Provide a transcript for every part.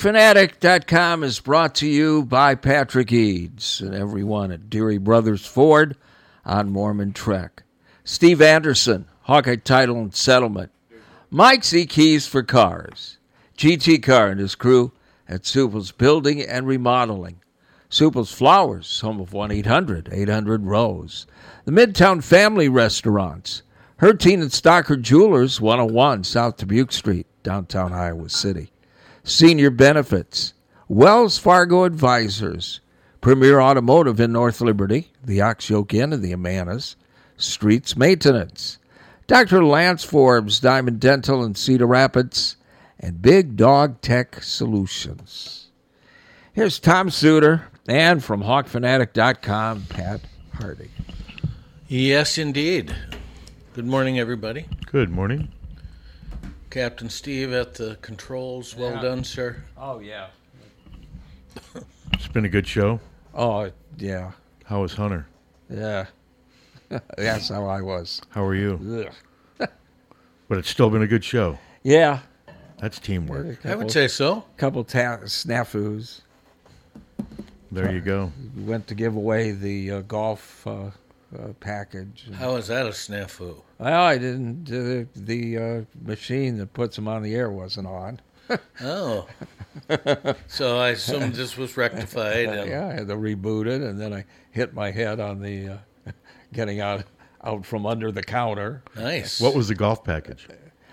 HawkFanatic.com is brought to you by Patrick Eads and everyone at Deary Brothers Ford on Mormon Trek. Steve Anderson, Hawkeye Title and Settlement. Mike Z. Keys for Cars. GT Car and his crew at Supple's Building and Remodeling. Supple's Flowers, home of 1-800-800-ROSE. The Midtown Family Restaurants. Hertine and Stocker Jewelers, 101 South Dubuque Street, downtown Iowa City. Senior Benefits. Wells Fargo Advisors. Premier Automotive in North Liberty. The Ox Yoke Inn and the Amanas. Streets Maintenance. Dr. Lance Forbes, Diamond Dental in Cedar Rapids. And Big Dog Tech Solutions. Here's Tom Suter and from HawkFanatic.com, Pat Hardy. Yes, indeed. Good morning, everybody. Good morning. Captain Steve at the controls. Well done, sir. Oh, yeah. It's been a good show. Oh, yeah. How was Hunter? Yeah. That's how I was. How are you? Ugh. But it's still been a good show. Yeah. That's teamwork. I would say so. Couple snafus. There you go. We went to give away the golf package. How is that a snafu? Well, I didn't. The machine that puts them on the air wasn't on. Oh. So I assumed this was rectified. And... Yeah, I had to reboot it, and then I hit my head on the getting out from under the counter. Nice. What was the golf package?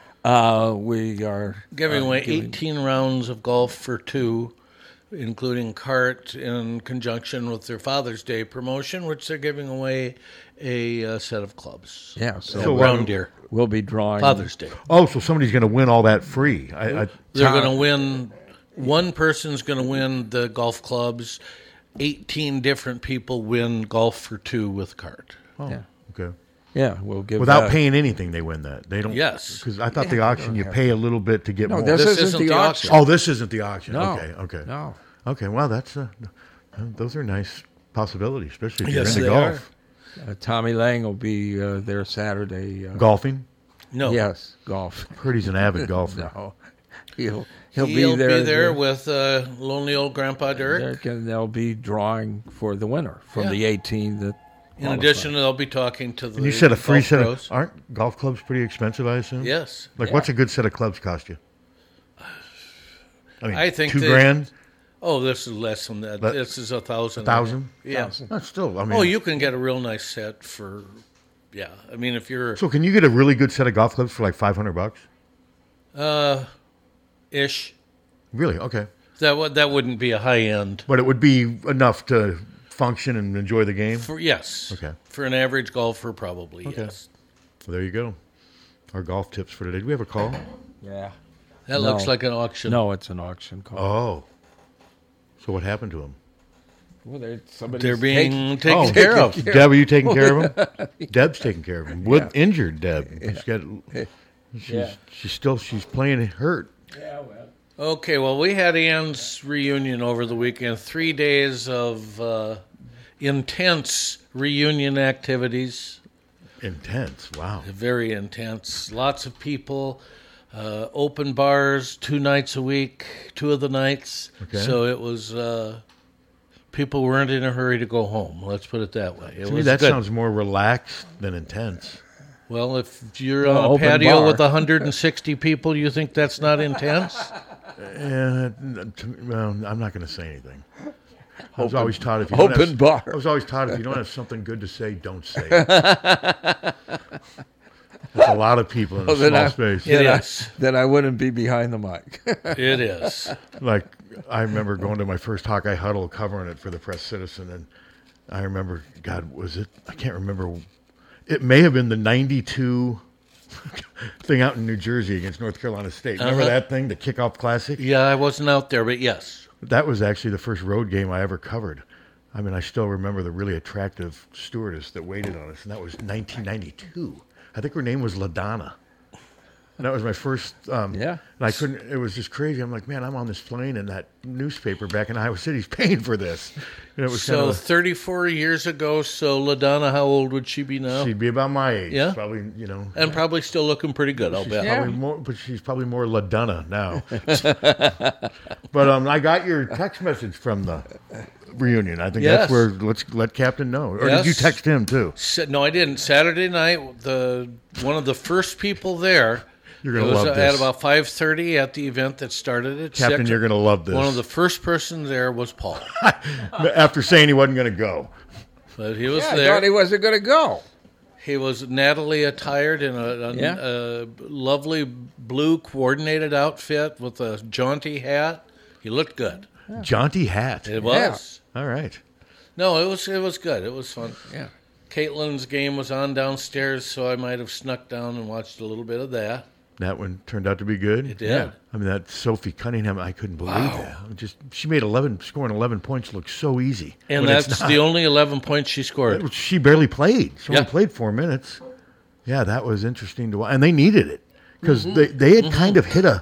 We are giving away 18 rounds of golf for two, including cart in conjunction with their Father's Day promotion, which they're giving away a set of clubs. Yeah, So Brown Deer. We'll be drawing Father's Day. Oh, so somebody's going to win all that free. They're going to win. One person's going to win the golf clubs. 18 different people win golf for two with cart. Oh, Yeah. okay. Yeah, we'll give Without that. paying anything, they win that. They don't. Yes. Because I thought the auction you pay a little bit to get No, more. this isn't the auction. Oh, this isn't the auction. No. Okay. No. Okay. Well, that's those are nice possibilities, especially if Yes, you're they into golf. Tommy Lang will be there Saturday. Golfing. No. Yes, golf. Heard he's an avid golfer. No, he'll be there. With lonely old Grandpa Dirk. And they'll be drawing for the winner from Yeah. the 18 that. In addition, they'll be talking to the. And you said a free golf set pros. of. Aren't golf clubs pretty expensive? I assume. Yes. Like, Yeah. what's a good set of clubs cost you? I mean, I think $2,000. Oh, this is less than that. This is 1,000. 1,000? Yeah. That's still. I mean. Oh, you can get a real nice set for. Yeah, I mean, if you're So can you get a really good set of golf clubs for like $500? ish, Really? Okay. that wouldn't be a high end. But it would be enough to function and enjoy the game. For yes, Okay. For an average golfer, probably yes. Well, there you go. Our golf tips for today. Do we have a call? Yeah. That No. looks like an auction. No, it's an auction call. Oh. So what happened to him? Well, They're being taken Oh, care of. Deb, are you taking care of him? Deb's taking care of him. With injured Deb. She's playing hurt. Yeah, well. Okay, well, we had Ann's reunion over the weekend. 3 days of intense reunion activities. Intense. Wow. Very intense. Lots of people. Open bars 2 nights a week, 2 of the nights. Okay. So it was. People weren't in a hurry to go home. Let's put it that way. It To me, was that good. sounds more relaxed than intense. Well, if you're Well, on a open patio bar. with 160 people, you think that's not intense? Well, I'm not going to say anything. I was always taught if you open don't have, bar. I was always taught if you don't have something good to say, don't say it. That's a lot of people in a small space. It is. Then I wouldn't be behind the mic. It is. Like, I remember going to my first Hawkeye Huddle covering it for the Press Citizen, and I remember, God, was it? I can't remember. It may have been the 92 thing out in New Jersey against North Carolina State. Remember that thing, the kickoff classic? Yeah, I wasn't out there, but yes. That was actually the first road game I ever covered. I mean, I still remember the really attractive stewardess that waited on us, and that was 1992. I think her name was LaDonna. And that was my first. Yeah. And I couldn't. It was just crazy. I'm like, man, I'm on this plane, and that newspaper back in Iowa City's paying for this. And it was So kind of 34 years ago, so LaDonna, how old would she be now? she'd be about my age. Yeah? Probably, And probably still looking pretty good, I'll bet. Yeah. Probably more, but she's probably more LaDonna now. But I got your text message from the reunion. I think Yes. that's where let's let Captain know. Or did you Yes. text him too? No, I didn't. Saturday night, one of the first people there. You're gonna it was love at this. about 5:30 at the event that started at Captain, 6. you're going to love this. One of the first persons there was Paul, After saying he wasn't going to go. but he was Yeah, I there. thought he wasn't going to go. He was Natalie attired in a lovely blue coordinated outfit with a jaunty hat. He looked good. Jaunty hat. It was. All right. No, it was good. It was fun. Yeah. Caitlin's game was on downstairs, so I might have snuck down and watched a little bit of that. That one turned out to be good. It did. I mean, that Sophie Cunningham, I couldn't believe that. She made scoring 11 points look so easy. And when it's that's not. the only 11 points she scored. She barely played. She only Yeah. played 4 minutes. Yeah, that was interesting to watch. And they needed it because they had kind of hit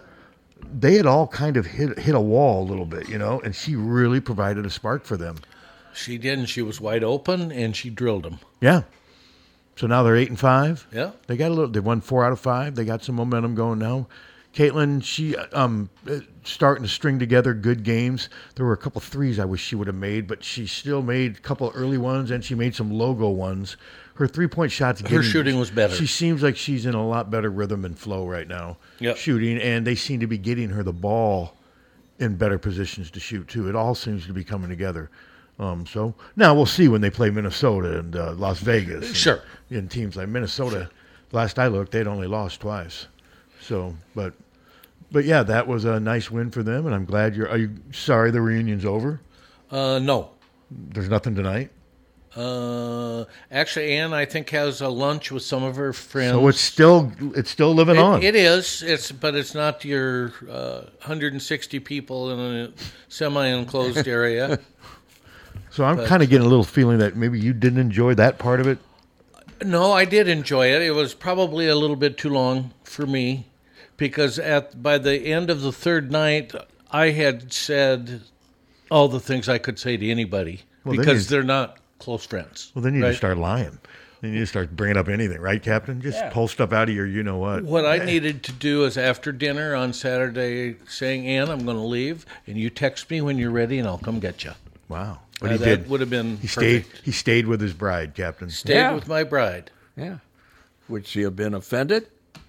a wall a little bit, and she really provided a spark for them. She did, and she was wide open, and she drilled them. Yeah. So now they're 8-5. Yeah. They got they won 4 out of 5. They got some momentum going now. Caitlin, she starting to string together good games. There were a couple threes I wish she would have made, but she still made a couple early ones, and she made some logo ones. Her 3-point shots. Her shooting was better. She seems like she's in a lot better rhythm and flow right now. Yep. Shooting, and they seem to be getting her the ball in better positions to shoot too. It all seems to be coming together. So now we'll see when they play Minnesota and Las Vegas. Sure. And teams like Minnesota, last I looked, they'd only lost twice. So, but yeah, that was a nice win for them, and I'm glad are you sorry the reunion's over? No. There's nothing tonight? Actually, Ann, I think, has a lunch with some of her friends. So it's still living on. It is. But it's not your 160 people in a semi-enclosed area. So I'm kind of getting a little feeling that maybe you didn't enjoy that part of it. No, I did enjoy it. It was probably a little bit too long for me because by the end of the third night, I had said all the things I could say to anybody because they're not close friends. Well, then you right? just start lying. Then you just start bringing up anything, right, Captain? Just pull stuff out of your you-know-what. What I needed to do is after dinner on Saturday saying, Ann, I'm going to leave, and you text me when you're ready, and I'll come get you. Wow. But he that did. would have been He perfect. stayed with his bride, Captain. Stayed with my bride. Yeah. Would she have been offended?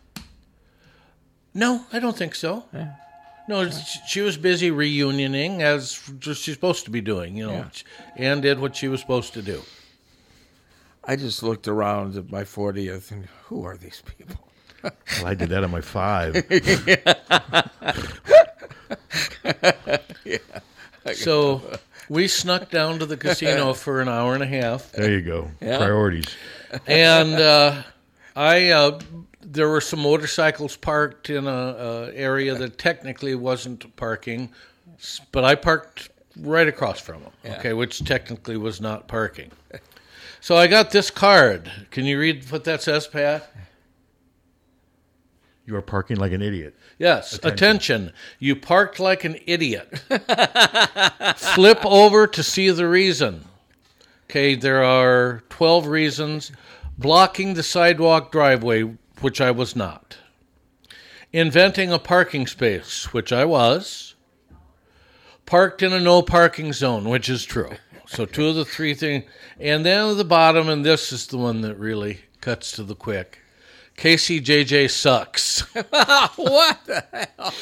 No, I don't think so. Yeah. No, she was busy reunioning as she's supposed to be doing, and did what she was supposed to do. I just looked around at my 40th and who are these people? Well, I did that on my 5. So we snuck down to the casino for an hour and a half. There you go. Yeah. Priorities. And there were some motorcycles parked in a area that technically wasn't parking, but I parked right across from them, which technically was not parking. So I got this card. Can you read what that says, Pat? You are parking like an idiot. Yes. Attention. You parked like an idiot. Flip over to see the reason. Okay, there are 12 reasons. Blocking the sidewalk driveway, which I was not. Inventing a parking space, which I was. Parked in a no parking zone, which is true. So 2 of the 3 things. And then at the bottom, and this is the one that really cuts to the quick. KCJJ sucks. What the hell?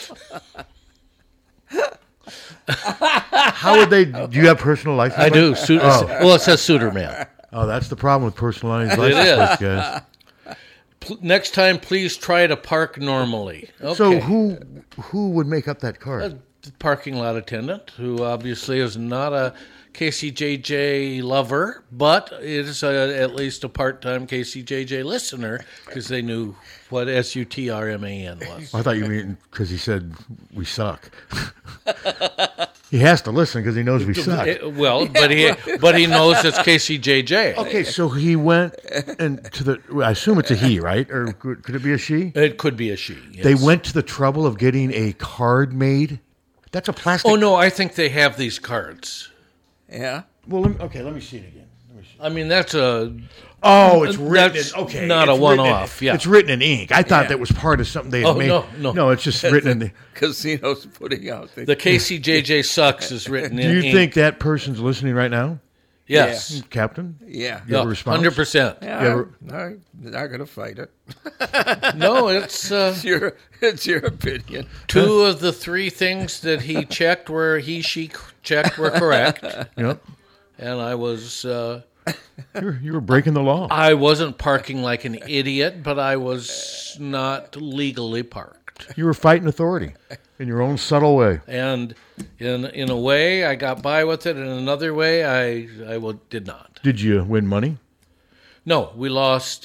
How would they? Do you have personal license? I do. Well, it says Suitor Man. Oh, that's the problem with personalized license plates, guys. Next time, please try to park normally. Okay. So who would make up that card? The parking lot attendant, who obviously is not a KCJJ lover, but is at least a part-time KCJJ listener because they knew what SUTRMAN was. I thought you mean because he said we suck. He has to listen because he knows we suck. But he knows it's KCJJ. Okay, so he went I assume it's a he, right? Or could it be a she? It could be a she. Yes. They went to the trouble of getting a card made. That's a plastic. Oh no, I think they have these cards. Yeah. Well, let me see it again. I mean, that's a. Oh, it's written. That's it's not a one-off. Yeah, it's written in ink. I thought that was part of something they had made. No. No, it's just written in the Casinos putting out. The KCJJ sucks is written in ink. Do you think that person's listening right now, Yes. Captain? Yeah. You have a response? 100%. Yeah, I'm not going to fight it. No, it's It's your opinion. 2 of the 3 things that he checked she checked were correct. Yep. And I was You were breaking the law. I wasn't parking like an idiot, but I was not legally parked. You were fighting authority in your own subtle way. And in a way, I got by with it. In another way, I did not. Did you win money? No, we lost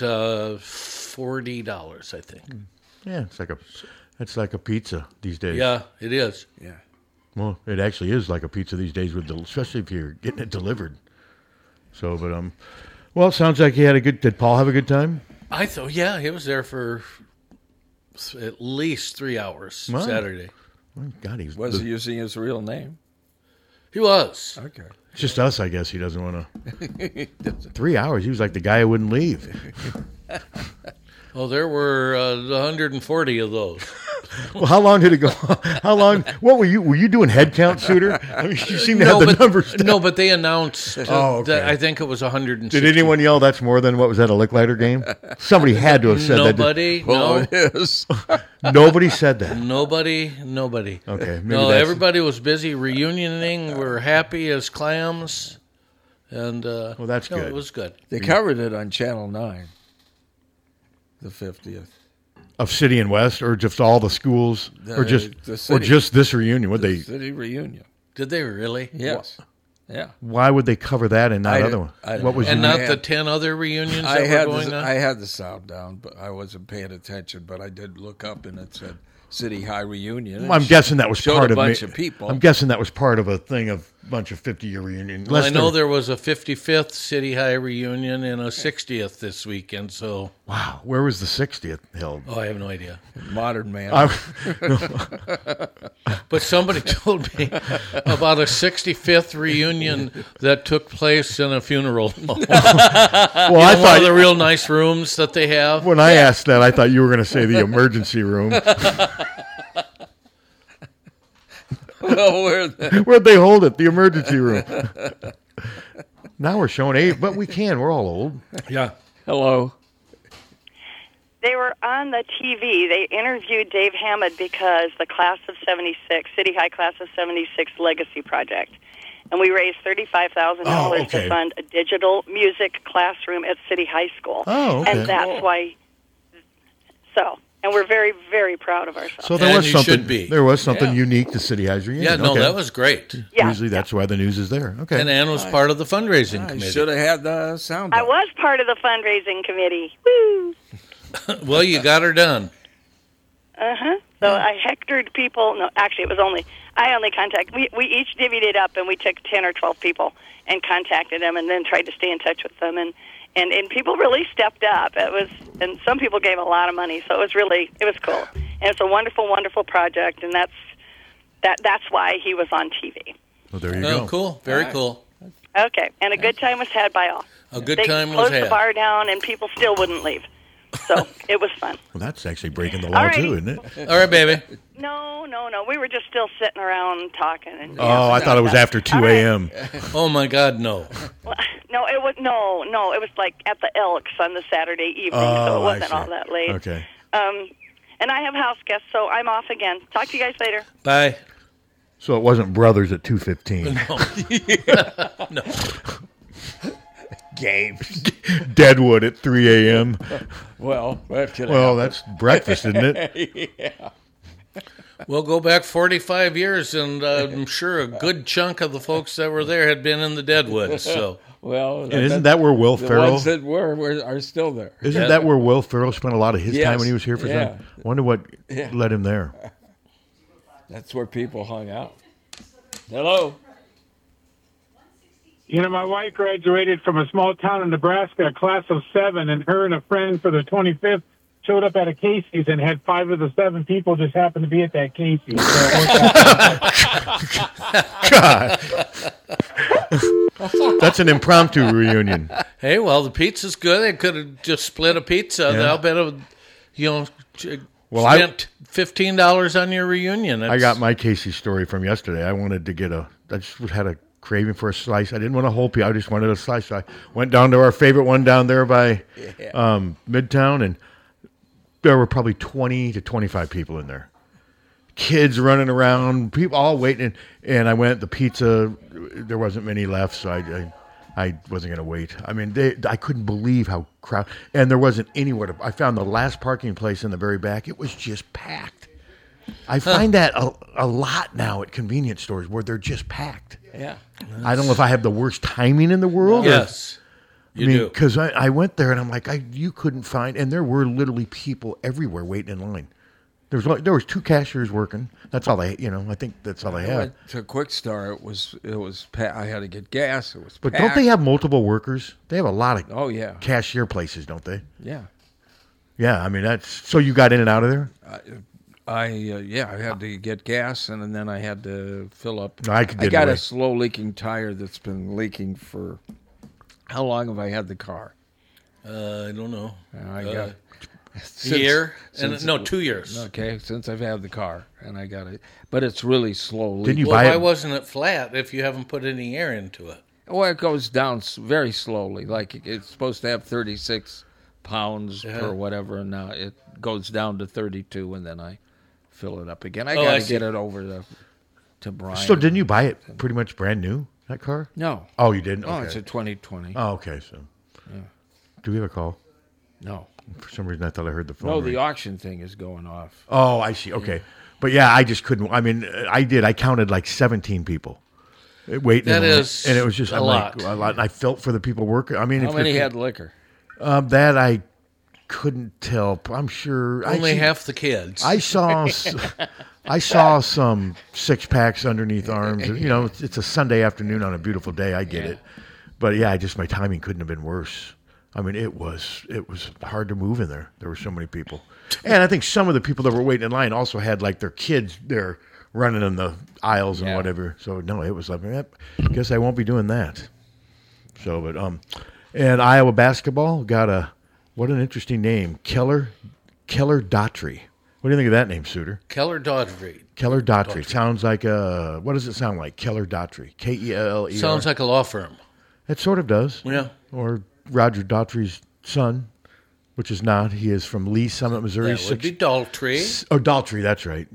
$40, I think. Yeah, it's like a pizza these days. Yeah, it is. Yeah. Well, it actually is like a pizza these days, especially if you're getting it delivered. So, well, it sounds like did Paul have a good time? I thought, yeah, he was there for at least 3 hours Wow. Saturday. Oh, God, Was he using his real name? He was. Okay. It's just us, I guess. He doesn't want to. 3 hours. He was like the guy who wouldn't leave. Well, there were 140 of those. Well, how long did it go? How long? What were you? Were you doing head count, Suter? I mean, you seem to have the numbers down. No, but they announced okay. that I think it was 160. Did anyone yell, "That's more than what was that, a Licklighter game"? Somebody had to have said Nobody, that. Well, no. it is. Nobody said that. Nobody. Okay. Maybe No, that's- everybody was busy reunioning. We're happy as clams. And Well, that's good. It was good. They covered it on Channel 9, the 50th. Of City and West, or just all the schools, or The city. just this reunion? Would they? City reunion. Did they really? Yes. Yeah. Why would they cover that and not other one? What was And unique? not the 10 other reunions I that were going on? I had the sound down, but I wasn't paying attention. But I did look up, and it said City High reunion. Well, I'm guessing that was showed part a of bunch of people. I'm guessing that was part of a thing of bunch of 50-year reunion. Well, I know there was a 55th City High reunion and a 60th this weekend, so... Wow, where was the 60th held? Oh, I have no idea. Modern man. But somebody told me about a 65th reunion that took place in a funeral home. Well, I One thought of the real nice rooms that they have. when I asked that, I thought you were going to say the emergency room. Well, Where'd they hold it? The emergency room. Now we're showing age, but we can. We're all old. Yeah. hello. They were on the TV. They interviewed Dave Hammond because the class of 76, City High class of 76 legacy project. And we raised $35,000 okay. to fund a digital music classroom at City High School. Oh, okay. And that's why. And we're very, very proud of ourselves. So there And was you something. should be. There was something Yeah. unique to City High's reunion. Yeah, no, Okay. that was great. Yeah. Usually that's why the news is there. Okay. And Ann was part of the fundraising I committee. should have had the sound I down. was part of the fundraising committee. Woo! Well, you got her done. Uh-huh. So I hectored people. No, actually, I only contacted. We each divvied it up, and we took 10 or 12 people and contacted them, and then tried to stay in touch with them. And people really stepped up. And some people gave a lot of money, so it was cool. And it's a wonderful, wonderful project, and that's why he was on TV. Well, there you Oh, go. cool. Very cool. Okay, and a good time was had by all. A good They time was closed had. the bar down, and people still wouldn't leave. So it was fun. Well, that's actually breaking the law All righty. too, isn't it? All right, baby. No. We were just still sitting around talking. And, Oh, I thought it was after 2 All right. a.m. Oh, my God, no. Well, no, it was it was like at the Elks on the Saturday evening, so Oh, it wasn't I see. all that late. Okay. And I have house guests, so I'm off again. Talk to you guys later. Bye. So it wasn't Brothers at 2:15. No. Games. Deadwood at 3 a.m. Well, that could Well, happen. that's breakfast, isn't it? We'll go back 45 years, and I'm sure a good chunk of the folks that were there had been in the Deadwoods. So, Well, And isn't that where Will the Ferrell? ones that are still there? Isn't that where Will Ferrell spent a lot of his Yes. time when he was here for Yeah. something? Wonder what led him there. That's where people hung out. Hello. You know, my wife graduated from a small town in Nebraska, a class of 7, and her and a friend for their 25th showed up at a Casey's and had 5 of the 7 people just happened to be at that Casey's. So it worked out. God. That's an impromptu reunion. Hey, well, the pizza's good. They could have just split a pizza. Yeah. I'll bet it, Well, I- spent $15 on your reunion. I got my Casey story from yesterday. I wanted to get I just had a craving for a slice. I didn't want a whole pizza. I just wanted a slice. So I went down to our favorite one down there by Midtown, and there were probably 20 to 25 people in there. Kids running around, people all waiting. And I went, the pizza, there wasn't many left, so I wasn't going to wait. I mean, I couldn't believe how crowded. And there wasn't anywhere to. I found the last parking place in the very back. It was just packed. I find that a lot now at convenience stores where they're just packed. Yeah. I don't know if I have the worst timing in the world. Yes, you do. Because I went there and I'm like, you couldn't find, and there were literally people everywhere waiting in line. There was 2 cashiers working. That's all they, I think that's all they I had. went to Quick Star. It was I had to get gas. It was But packed. don't they have multiple workers? They have a lot of yeah. cashier places, don't they? Yeah. Yeah, I mean that's. So you got in and out of there? I had to get gas, and then I had to fill up. No, I did got away. a slow leaking tire that's been leaking for. How long have I had the car? I don't know. I got A year? 2 years. Okay, since I've had the car, and I got it, but it's really slow leaking. Didn't you Well, buy why it? wasn't it flat if you haven't put any air into it? Well, it goes down very slowly. Like it's supposed to have 36 pounds per whatever, and now it goes down to 32, and then I fill it up again. I got to get it over to Brian. So didn't you buy it pretty much brand new, that car? No. Oh, you didn't? Oh, Okay. it's a 2020. Oh, okay. So, do we have a call? No. For some reason, I thought I heard the phone. No, ring. the auction thing is going off. Oh, I see. Okay. But yeah, I just couldn't. I mean, I did. I counted like 17 people waiting. That in line, is and it was just a I'm lot. Like, a lot. And I felt for the people working. I mean, How if many the- had liquor? that I couldn't tell. I'm sure Only half the kids. I saw some 6-packs underneath arms. It's a Sunday afternoon on a beautiful day. I get it, but yeah, my timing couldn't have been worse. I mean, it was hard to move in there. There were so many people, and I think some of the people that were waiting in line also had like their kids there running in the aisles and whatever. So no, it was like, I guess I won't be doing that. So, but and Iowa basketball got what an interesting name, Keller Daughtry. What do you think of that name, Suter? Keller Daughtry. Keller Daughtry. Sounds like what does it sound like? Keller Daughtry. Keller. Sounds like a law firm. It sort of does. Yeah. Or Roger Daughtry's son, which is not. He is from Lee Summit, Missouri. That would be Daltrey. Oh, Daughtry, that's right.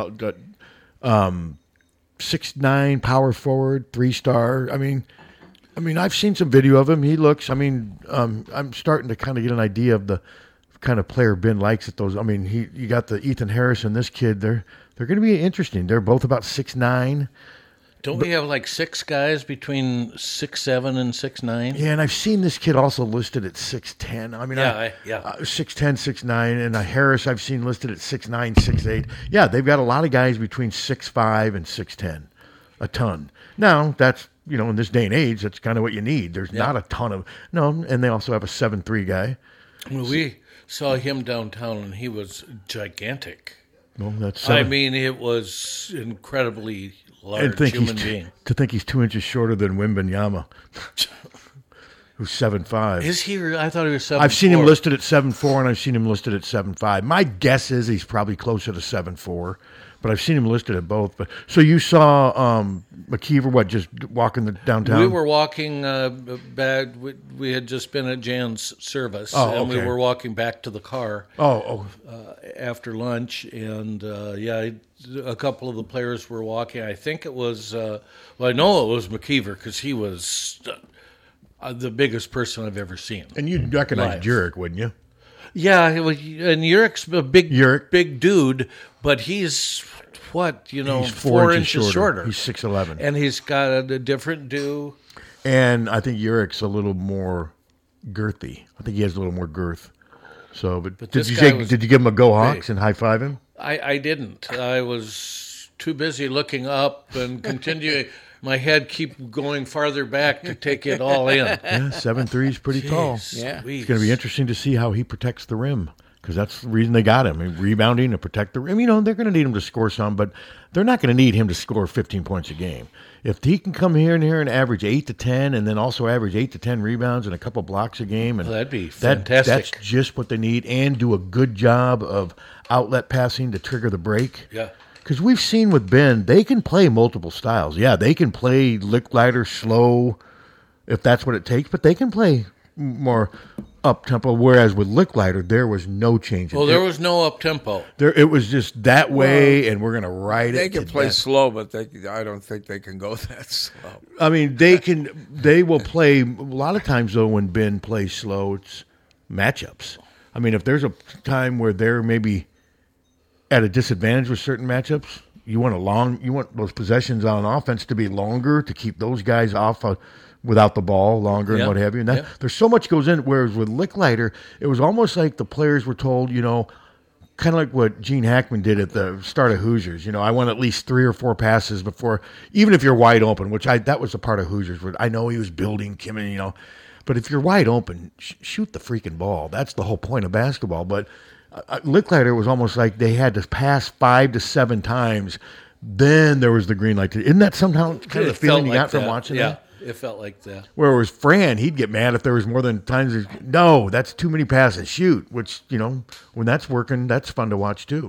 6'9", power forward, 3-star. I mean, I've seen some video of him. He looks. I'm starting to kind of get an idea of the kind of player Ben likes at those. I mean, you got the Ethan Harris and this kid. They're going to be interesting. They're both about 6'9". Don't we have like 6 guys between 6'7" and 6'9"? Yeah, and I've seen this kid also listed at 6'10". I mean, 6'10", 6'9", and Harris I've seen listed at 6'9", 6'8". Yeah, they've got a lot of guys between 6'5" and 6'10", a ton. Now that's in this day and age, that's kind of what you need. There's not a ton of and they also have a 7'3" guy. Well, we saw him downtown, and he was gigantic. Well, that's I mean, it was incredibly large human being. To think he's 2 inches shorter than Wembanyama, who's 7'5". Is he? I thought he was 7'4". I've seen him listed at 7'4", and I've seen him listed at 7'5". My guess is he's probably closer to 7'4", but I've seen him listed at both. But so you saw McKeever, just walking the downtown? We were walking back. We had just been at Jan's service, and we were walking back to the car. After lunch, and a couple of the players were walking. I think it was. I know it was McKeever because he was the biggest person I've ever seen. And you'd recognize Jurek, wouldn't you? Yeah, and Yurek's a big dude, but he's he's 4 inches shorter. He's 6'11", and he's got a different do. And I think Yurek's a little more girthy. I think he has a little more girth. So, but did you give him a go Hawks and high five him? I didn't. I was too busy looking up and continuing. My head keep going farther back to take it all in. Yeah, 7'3" is pretty tall. Yeah. It's going to be interesting to see how he protects the rim, because that's the reason they got him. I mean, rebounding to protect the rim. You know, they're going to need him to score some, but they're not going to need him to score 15 points a game. If he can come here and average 8 to 10, and then also average 8 to 10 rebounds and a couple blocks a game, and that'd be fantastic. That's just what they need, and do a good job of outlet passing to trigger the break. Yeah. Because we've seen with Ben, they can play multiple styles. Yeah, they can play Licklider, slow, if that's what it takes, but they can play more up-tempo, whereas with Licklider, there was no change. Well, there was no up-tempo. It was just that way, and we're going to ride it. They can play slow, but I don't think they can go that slow. I mean, they will play, a lot of times, though, when Ben plays slow, it's matchups. I mean, if there's a time where they're maybe at a disadvantage with certain matchups, you want those possessions on offense to be longer to keep those guys off without the ball longer and what have you. And there's so much goes in. Whereas with Licklider, it was almost like the players were told, you know, kind of like what Gene Hackman did at the start of Hoosiers. You know, I want at least 3 or 4 passes before, even if you're wide open, which that was a part of Hoosiers. Where I know he was building Kim, you know, but if you're wide open, shoot the freaking ball. That's the whole point of basketball. But Licklider was almost like they had to pass 5 to 7 times. Then there was the green light. Isn't that somehow kind of the feeling you got from watching that? Yeah, it felt like that. Whereas Fran, he'd get mad if there was more than times. No, that's too many passes. Shoot, which, you know, when that's working, that's fun to watch too.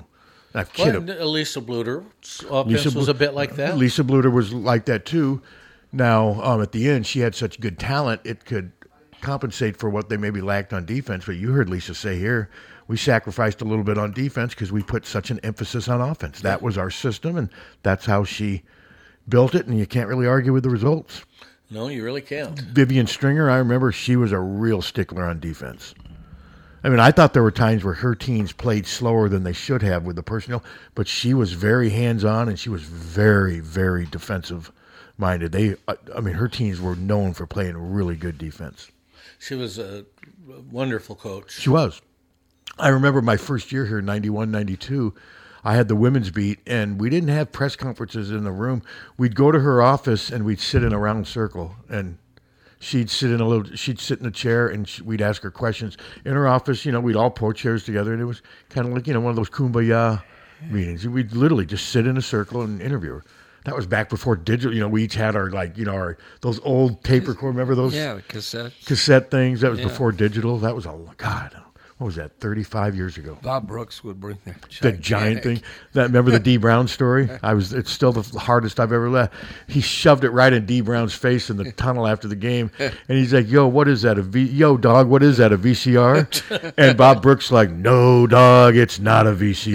Lisa Bluter's offense was a bit like that. Lisa Bluter was like that too. Now, at the end, she had such good talent, it could compensate for what they maybe lacked on defense. But you heard Lisa say here, we sacrificed a little bit on defense because we put such an emphasis on offense. That was our system, and that's how she built it, and you can't really argue with the results. No, you really can't. Vivian Stringer, I remember she was a real stickler on defense. I mean, I thought there were times where her teams played slower than they should have with the personnel, but she was very hands-on, and she was very, very defensive-minded. Her teams were known for playing really good defense. She was a wonderful coach. She was. I remember my first year here, 91, 92, I had the women's beat, and we didn't have press conferences in the room. We'd go to her office, and we'd sit in a round circle, and she'd sit in a chair, and we'd ask her questions. In her office, you know, we'd all pull chairs together, and it was kind of like, you know, one of those kumbaya meetings. We'd literally just sit in a circle and interview her. That was back before digital. You know, we each had those old tape record. Remember those? Yeah, the cassette things. That was before digital. That was what was that? 35 years ago. Bob Brooks would bring that giant thing. Remember the D. Brown story? It's still the hardest I've ever left. He shoved it right in D. Brown's face in the tunnel after the game, and he's like, "Yo, what is that? Yo, dog, what is that? A VCR?" And Bob Brooks like, "No, dog, it's not a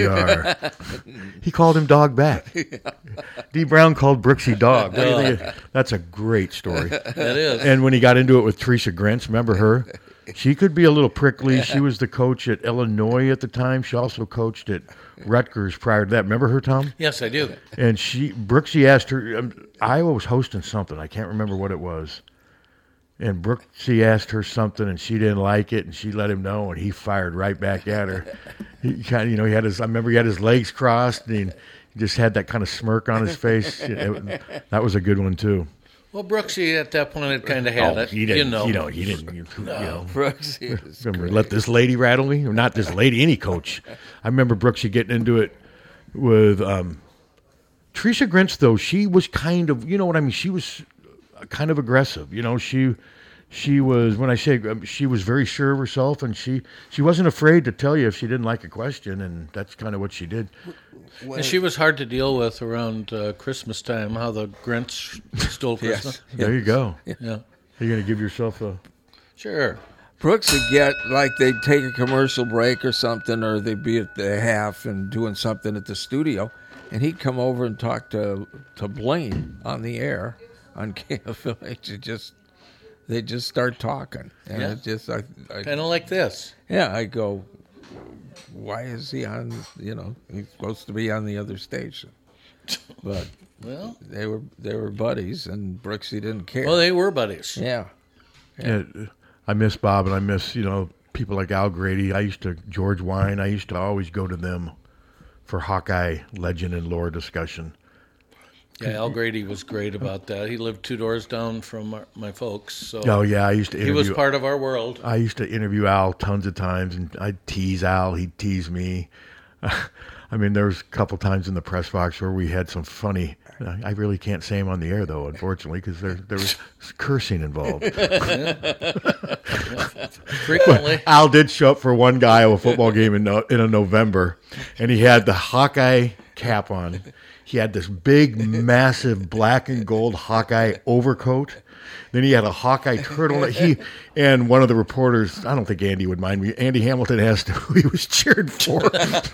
VCR." He called him dog back. D. Brown called Brooksy dog. What do you think? That's a great story. That is. And when he got into it with Teresa Grentz, remember her? She could be a little prickly. She was the coach at Illinois at the time. She also coached at Rutgers prior to that. Remember her, Tom? Yes, I do. And Brooksy asked her, Iowa was hosting something. I can't remember what it was. And Brooksy asked her something, and she didn't like it, and she let him know, and he fired right back at her. He kind of, I remember he had his legs crossed, and he just had that kind of smirk on his face. That was a good one, too. Well, Brooksy at that point had kind of had it. He didn't. Brooksy is great. Let this lady rattle me, or not this lady, any coach. I remember Brooksy getting into it with Teresa Grentz. Though she was kind of, you know what I mean. She was kind of aggressive. You know, she was. When I say she was very sure of herself, and she wasn't afraid to tell you if she didn't like a question, and that's kind of what she did. And she was hard to deal with around Christmas time, how the Grents stole Christmas. Yes. There you go. Yeah. You're going to give yourself a... Sure. Brooks would get, like, they'd take a commercial break or something, or they'd be at the half and doing something at the studio, and he'd come over and talk to Blaine on the air on KFLH. They'd just start talking. And it just... I kind of like this. Yeah, I go... Why is he on? You know, he's supposed to be on the other station. But well, they were buddies, and Brooksy didn't care. Well, they were buddies. Yeah. I miss Bob, and I miss people like Al Grady. George Wine. I used to always go to them for Hawkeye legend and lore discussion. Yeah, Al Grady was great about that. He lived 2 doors down from my folks, so Oh yeah, I used to he interview. was part of our world. I used to interview Al tons of times, and I'd tease Al. He'd tease me. I mean, there was a couple times in the press box where we had some funny. I really can't say them on the air, though, unfortunately, because there was cursing involved. Frequently. Al did show up for one guy at a football game in a November, and he had the Hawkeye cap on. He had this big, massive black and gold Hawkeye overcoat. Then he had a Hawkeye turtleneck. And one of the reporters, I don't think Andy would mind me, Andy Hamilton asked who he was cheered for.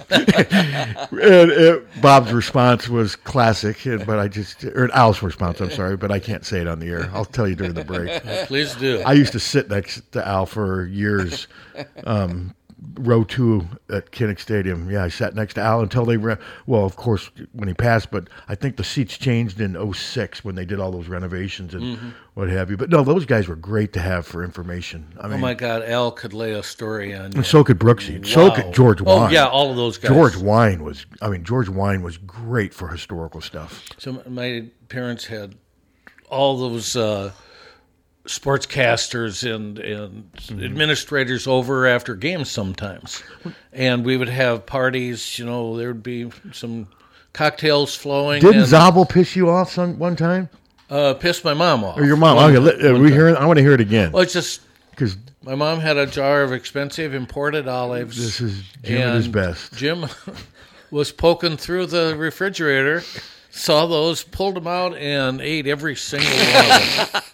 Bob's response was classic, or Al's response, I'm sorry, but I can't say it on the air. I'll tell you during the break. Please do. I used to sit next to Al for years, row 2 at Kinnick Stadium. Yeah, I sat next to Al until they well, of course, when he passed, but I think the seats changed in 2006 when they did all those renovations and what have you. But no, those guys were great to have for information. I mean, Oh my God, Al could lay a story on you. and so could Brooksy. So could George Wine. Oh yeah, all of those guys. George Wine was great for historical stuff. So my parents had all those sportscasters and administrators over after games sometimes, and we would have parties. There would be some cocktails flowing. Didn't and, Zabel piss you off one time? pissed my mom off. Or your mom? Okay, I want to hear it again. Well, it's just Because my mom had a jar of expensive imported olives. this is Jim at his best. Jim was poking through the refrigerator, saw those, pulled them out, and ate every single one of them.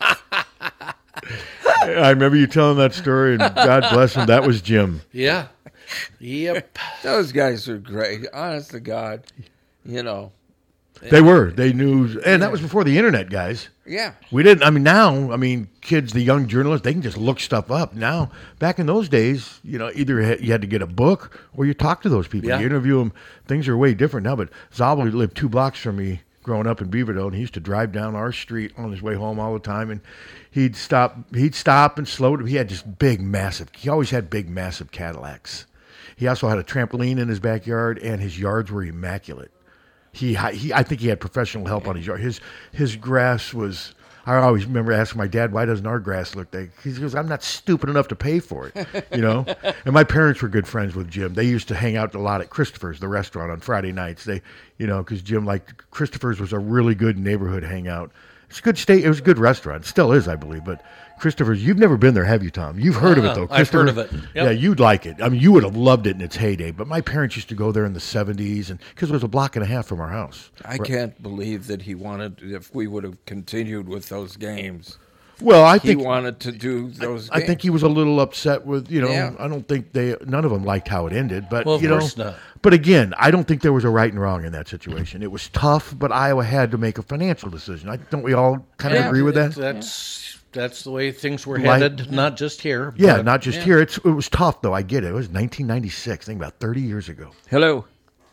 I remember you telling that story, and God bless him, that was Jim. Yeah. Yep. Those guys are great. Honest to God, They were. They knew, and that was before the internet, guys. Yeah. We didn't. Now, kids, the young journalists, they can just look stuff up. Now, back in those days, either you had to get a book or you talk to those people. Yeah. You interview them. Things are way different now. But Zabel lived 2 blocks from me growing up in Beaverville, and he used to drive down our street on his way home all the time. And he'd stop and slow. He had just he always had big, massive Cadillacs. He also had a trampoline in his backyard, and his yards were immaculate. I think he had professional help on his yard. His grass was. I always remember asking my dad, "Why doesn't our grass look like?" He goes, "I'm not stupid enough to pay for it," And my parents were good friends with Jim. They used to hang out a lot at Christopher's, the restaurant, on Friday nights. Because Jim liked Christopher's was a really good neighborhood hangout. It's a good state. It was a good restaurant. It still is, I believe. But Christopher's, you've never been there, have you, Tom? You've heard of it, though. I've heard of it. Yep. Yeah, you'd like it. You would have loved it in its heyday. But my parents used to go there in the 70s, and because it was a block and a half from our house. I can't believe that he wanted, if we would have continued with those games. Well, I He think wanted to do those I games. think he was a little upset with, Yeah. I don't think none of them liked how it ended. But, Well, of course not. But again, I don't think there was a right and wrong in that situation. It was tough, but Iowa had to make a financial decision. Don't we all kind of agree with that? That's the way things were Like- headed, not just here. Yeah, but- not just here. It was tough, though. I get it. It was 1996. I think about 30 years ago. Hello.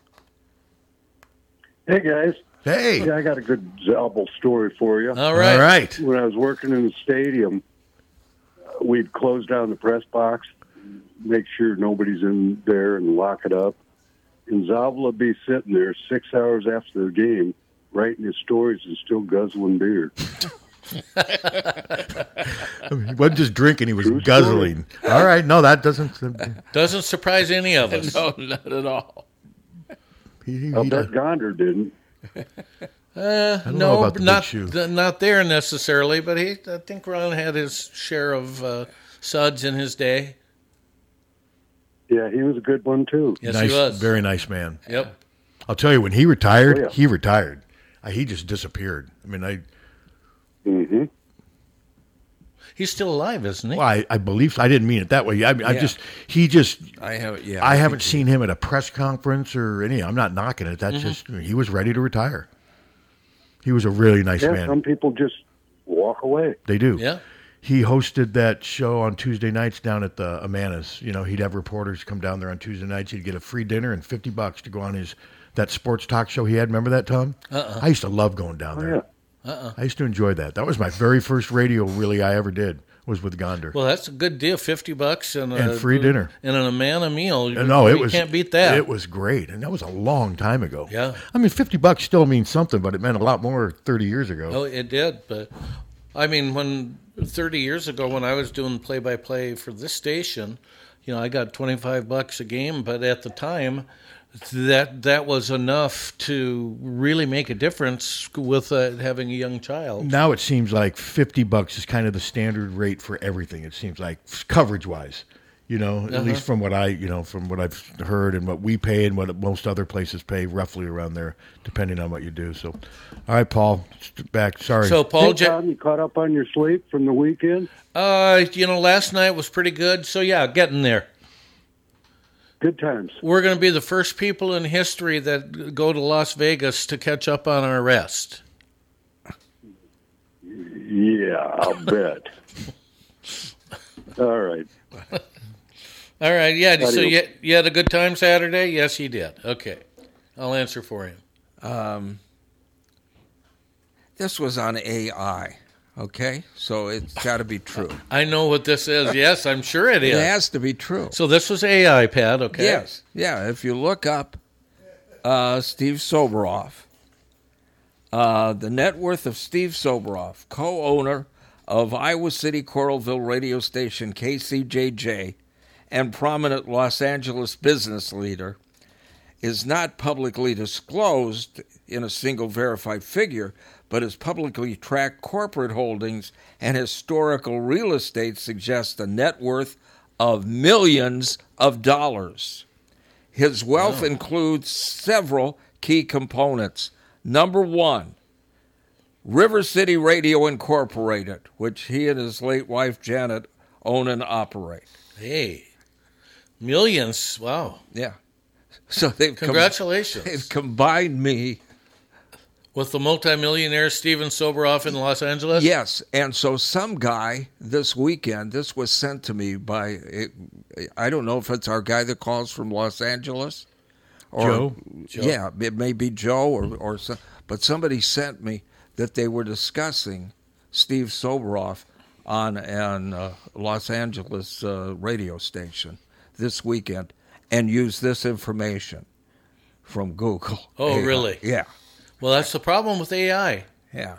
Hey, guys. Hey. Yeah, I got a good Zabel story for you. All right. All right. When I was working in the stadium, we'd close down the press box, make sure nobody's in there, and lock it up. And Zabel would be sitting there 6 hours after the game, writing his stories and still guzzling beer. He wasn't just drinking, he was True guzzling. All right. No, that doesn't. Doesn't surprise any of us. No, not at all. I'll bet Gonder didn't. know No, about the big shoe. not there necessarily, but I think Ron had his share of suds in his day. Yeah, he was a good one, too. Yes, Nice, he was. very nice man. Yep. I'll tell you, when he retired, Oh, yeah. he retired. He just disappeared. Mm-hmm. He's still alive, isn't he? Well, I believe so. I didn't mean it that way. I haven't seen him at a press conference or any. I'm not knocking it. That's just he was ready to retire. He was a really nice Yeah, man. some people just walk away. They do. Yeah. He hosted that show on Tuesday nights down at the Amanas. He'd have reporters come down there on Tuesday nights. He'd get a free dinner and $50 to go on that sports talk show he had. Remember that, Tom? I used to love going down Oh, there. yeah. I used to enjoy that. That was my very first radio really I ever did, was with Gonder. Well, that's a good deal, $50 and free dinner. And a man a meal. You can't beat that. It was great, and that was a long time ago. Yeah. I mean, $50 still means something, but it meant a lot more 30 years ago. Oh, it did. But, I mean, 30 years ago when I was doing play-by-play for this station, I got $25 a game, but at the time, that was enough to really make a difference with having a young child. Now it seems like $50 is kind of the standard rate for everything. It seems like coverage-wise, at least from what from what I've heard and what we pay and what most other places pay, roughly around there, depending on what you do. So, all right, Paul, back. Sorry. So, Paul, hey, Tom, you caught up on your sleep from the weekend? Last night was pretty good. So yeah, getting there. Good times. We're going to be the first people in history that go to Las Vegas to catch up on our rest. Yeah, I'll bet. All right. All right, yeah. So you had a good time Saturday? Yes, you did. Okay. I'll answer for him. This was on AI, okay? So it's got to be true. I know what this is. Yes, I'm sure it is. It has to be true. So this was AI, Pat, okay? Yes. Yeah, if you look up Steve Soboroff, the net worth of Steve Soboroff, co-owner of Iowa City Coralville radio station KCJJ and prominent Los Angeles business leader, is not publicly disclosed in a single verified figure, but his publicly tracked corporate holdings and historical real estate suggest a net worth of millions of dollars. His wealth includes several key components. Number one, River City Radio Incorporated, which he and his late wife Janet own and operate. Hey, millions. Wow. Yeah. So they've Congratulations. they've combined me. With the multimillionaire Steven Soboroff in Los Angeles? Yes, and so some guy this weekend, this was sent to me by, I don't know if it's our guy that calls from Los Angeles. Or, Joe? Yeah, it may be Joe or some, but somebody sent me that they were discussing Steve Soboroff on an Los Angeles radio station this weekend and used this information from Google. Oh, AI. really? Yeah. Well, that's the problem with AI. Yeah.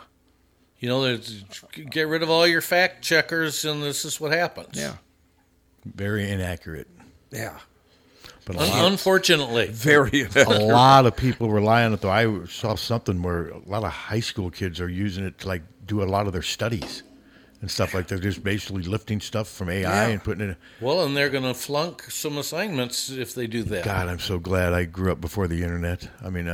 Get rid of all your fact checkers, and this is what happens. Yeah. Very inaccurate. Yeah. But Unfortunately. Very. a lot of people rely on it, though. I saw something where a lot of high school kids are using it to do a lot of their studies and stuff like that. They're just basically lifting stuff from AI and putting it. Well, and they're going to flunk some assignments if they do that. God, I'm so glad I grew up before the internet. I mean,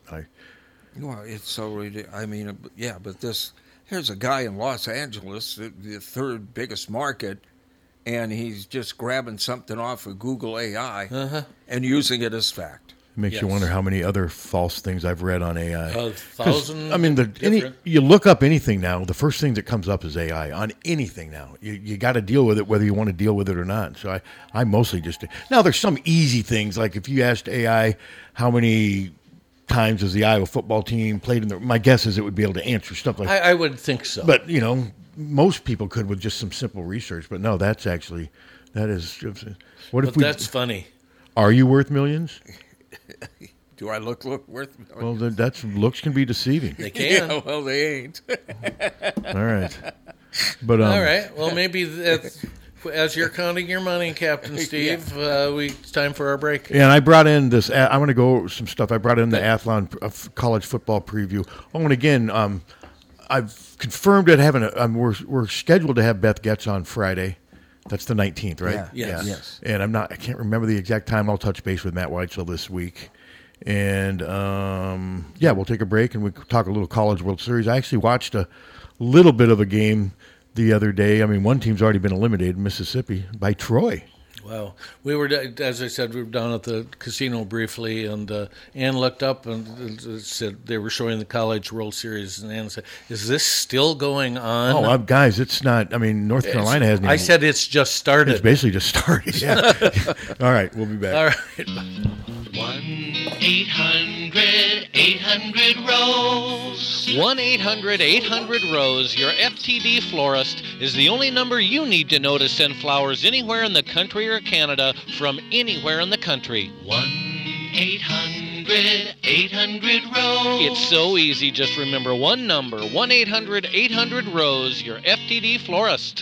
Well, it's so ridiculous. I mean, yeah, but here's a guy in Los Angeles, the third biggest market, and he's just grabbing something off of Google AI and using it as fact. It makes you wonder how many other false things I've read on AI. 1,000. I mean, you look up anything now, the first thing that comes up is AI on anything now. You got to deal with it whether you want to deal with it or not. So I mostly just now there's some easy things like if you asked AI how many times has the Iowa football team played in my guess is it would be able to answer stuff like I would think so. But most people could with just some simple research. But no, that is what if that's funny. Are you worth millions? Do I look worth? Well, looks can be deceiving. They can. Yeah, well, they ain't. All right, but all right. Well, maybe as you're counting your money, Captain Steve, it's time for our break. Yeah, and I brought in this. I want to go over some stuff. I brought in the Athlon college football preview. Oh, and again, I've confirmed that we're scheduled to have Beth Getz on Friday. That's the 19th, right? Yeah. Yes. And I can't remember the exact time. I'll touch base with Matt Weitzel this week. And, we'll take a break and we talk a little College World Series. I actually watched a little bit of a game the other day. I mean, one team's already been eliminated, Mississippi, by Troy. Wow. We were, as I said, we were down at the casino briefly, and Ann looked up and said they were showing the College World Series, and Ann said, "Is this still going on?" Oh, guys, it's not. I mean, North Carolina hasn't even. I said it's just started. It's basically just started, yeah. All right, we'll be back. All right. 1 1-800-800-ROSE. 1-800-800-ROSE. Your FTD florist is the only number you need to know to send flowers anywhere in the country or Canada from anywhere in the country. 1-800-800-ROSE. It's so easy. Just remember one number. 1-800-800-ROSE. Your FTD florist.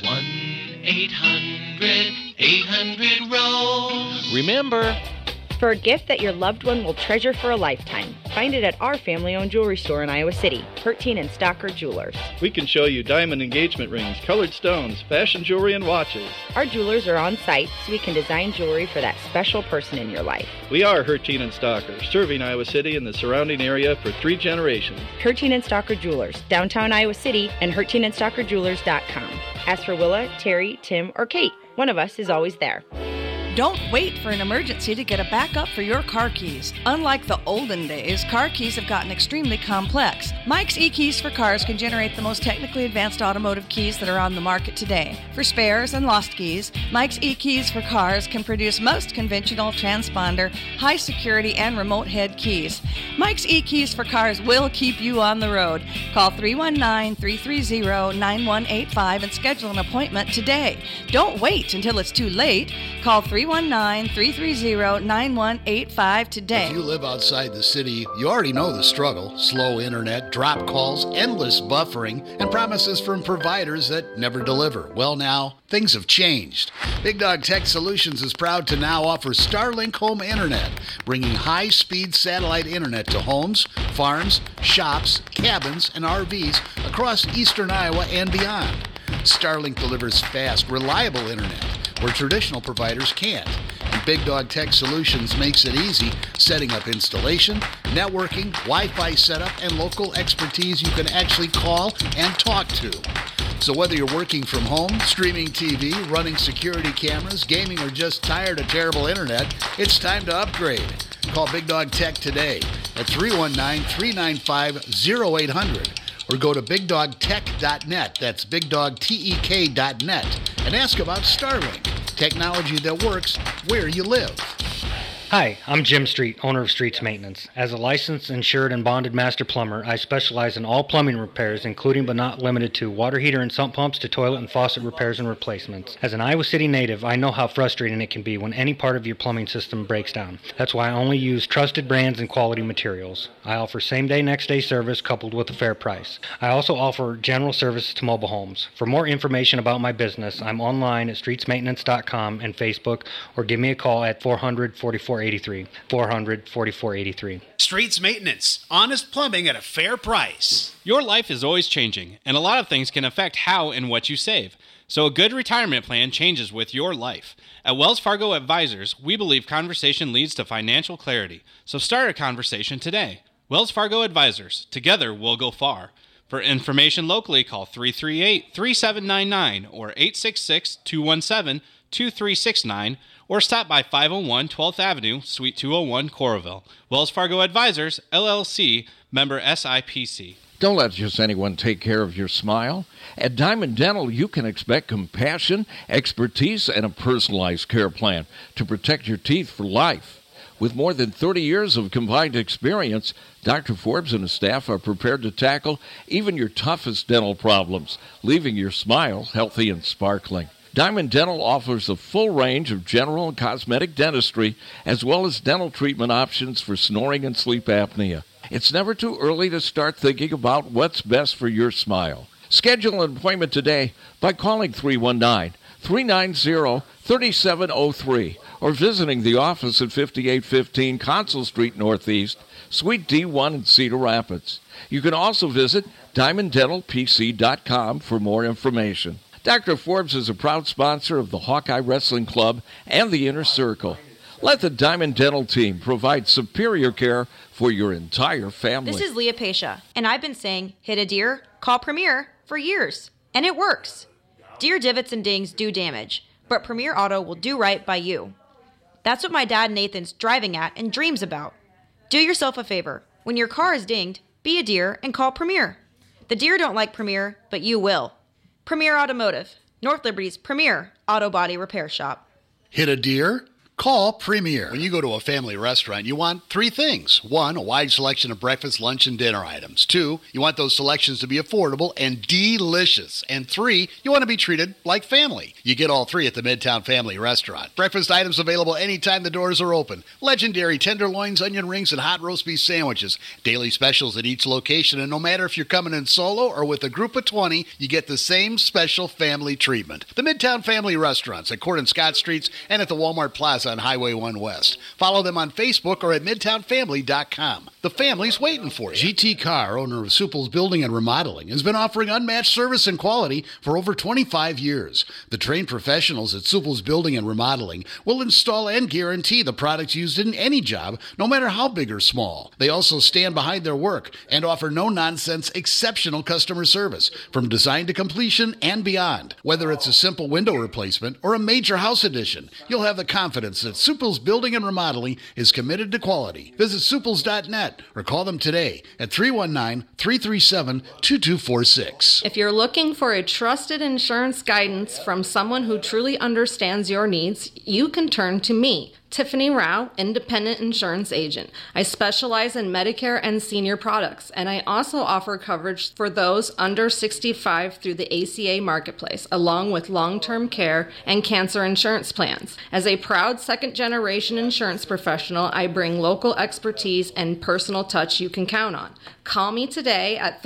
1-800-800-ROSE. Remember. For a gift that your loved one will treasure for a lifetime, find it at our family-owned jewelry store in Iowa City, Hertine and Stocker Jewelers. We can show you diamond engagement rings, colored stones, fashion jewelry, and watches. Our jewelers are on site, so we can design jewelry for that special person in your life. We are Hertine and Stocker, serving Iowa City and the surrounding area for 3 generations. Hertine and Stocker Jewelers, downtown Iowa City, and HertineandStockerJewelers.com. Ask for Willa, Terry, Tim, or Kate. One of us is always there. Don't wait for an emergency to get a backup for your car keys. Unlike the olden days, car keys have gotten extremely complex. Mike's eKeys for Cars can generate the most technically advanced automotive keys that are on the market today. For spares and lost keys, Mike's eKeys for Cars can produce most conventional transponder, high security, and remote head keys. Mike's eKeys for Cars will keep you on the road. Call 319-330-9185 and schedule an appointment today. Don't wait until it's too late. Call 319-330-9185 today. If you live outside the city, you already know the struggle. Slow internet, drop calls, endless buffering, and promises from providers that never deliver. Well, now, things have changed. Big Dog Tech Solutions is proud to now offer Starlink Home Internet, bringing high-speed satellite internet to homes, farms, shops, cabins, and RVs across eastern Iowa and beyond. Starlink delivers fast, reliable internet where traditional providers can't. And Big Dog Tech Solutions makes it easy, setting up installation, networking, Wi-Fi setup, and local expertise you can actually call and talk to. So whether you're working from home, streaming TV, running security cameras, gaming, or just tired of terrible internet, it's time to upgrade. Call Big Dog Tech today at 319-395-0800 or go to bigdogtech.net. That's bigdogtek.net and ask about Starlink, technology that works where you live. Hi, I'm Jim Street, owner of Streets Maintenance. As a licensed, insured, and bonded master plumber, I specialize in all plumbing repairs, including but not limited to water heater and sump pumps to toilet and faucet repairs and replacements. As an Iowa City native, I know how frustrating it can be when any part of your plumbing system breaks down. That's why I only use trusted brands and quality materials. I offer same-day, next-day service coupled with a fair price. I also offer general services to mobile homes. For more information about my business, I'm online at streetsmaintenance.com and Facebook, or give me a call at 400-4483. 400-4483. Streets Maintenance. Honest plumbing at a fair price. Your life is always changing, and a lot of things can affect how and what you save. So a good retirement plan changes with your life. At Wells Fargo Advisors, we believe conversation leads to financial clarity. So start a conversation today. Wells Fargo Advisors. Together, we'll go far. For information locally, call 338-3799 or 866-217-2369 or stop by 501 12th Avenue, Suite 201, Coralville. Wells Fargo Advisors, LLC, member SIPC. Don't let just anyone take care of your smile. At Diamond Dental, you can expect compassion, expertise, and a personalized care plan to protect your teeth for life. With more than 30 years of combined experience, Dr. Forbes and his staff are prepared to tackle even your toughest dental problems, leaving your smile healthy and sparkling. Diamond Dental offers a full range of general and cosmetic dentistry, as well as dental treatment options for snoring and sleep apnea. It's never too early to start thinking about what's best for your smile. Schedule an appointment today by calling 319-390-3703 or visiting the office at 5815 Consul Street Northeast, Suite D1 in Cedar Rapids. You can also visit DiamondDentalPC.com for more information. Dr. Forbes is a proud sponsor of the Hawkeye Wrestling Club and the Inner Circle. Let the Diamond Dental team provide superior care for your entire family. This is Leah Pasha, and I've been saying, hit a deer, call Premier for years. And it works. Deer divots and dings do damage, but Premier Auto will do right by you. That's what my dad Nathan's driving at and dreams about. Do yourself a favor. When your car is dinged, be a deer and call Premier. The deer don't like Premier, but you will. Premier Automotive, North Liberty's premier auto body repair shop. Hit a deer? Call Premier. When you go to a family restaurant, you want 3 things. 1, a wide selection of breakfast, lunch, and dinner items. 2, you want those selections to be affordable and delicious. And 3, you want to be treated like family. You get all 3 at the Midtown Family Restaurant. Breakfast items available anytime the doors are open. Legendary tenderloins, onion rings, and hot roast beef sandwiches. Daily specials at each location, and no matter if you're coming in solo or with a group of 20, you get the same special family treatment. The Midtown Family Restaurants at Court and Scott Streets and at the Walmart Plaza on Highway 1 West. Follow them on Facebook or at MidtownFamily.com. The family's waiting for you. GT Carr, owner of Supple's Building and Remodeling, has been offering unmatched service and quality for over 25 years. The trained professionals at Supple's Building and Remodeling will install and guarantee the products used in any job, no matter how big or small. They also stand behind their work and offer no-nonsense, exceptional customer service from design to completion and beyond. Whether it's a simple window replacement or a major house addition, you'll have the confidence that Supple's Building and Remodeling is committed to quality. Visit Supples.net or call them today at 319-337-2246. If you're looking for a trusted insurance guidance from someone who truly understands your needs, you can turn to me, Tiffany Rao, independent insurance agent. I specialize in Medicare and senior products, and I also offer coverage for those under 65 through the ACA marketplace, along with long-term care and cancer insurance plans. As a proud second-generation insurance professional, I bring local expertise and personal touch you can count on. Call me today at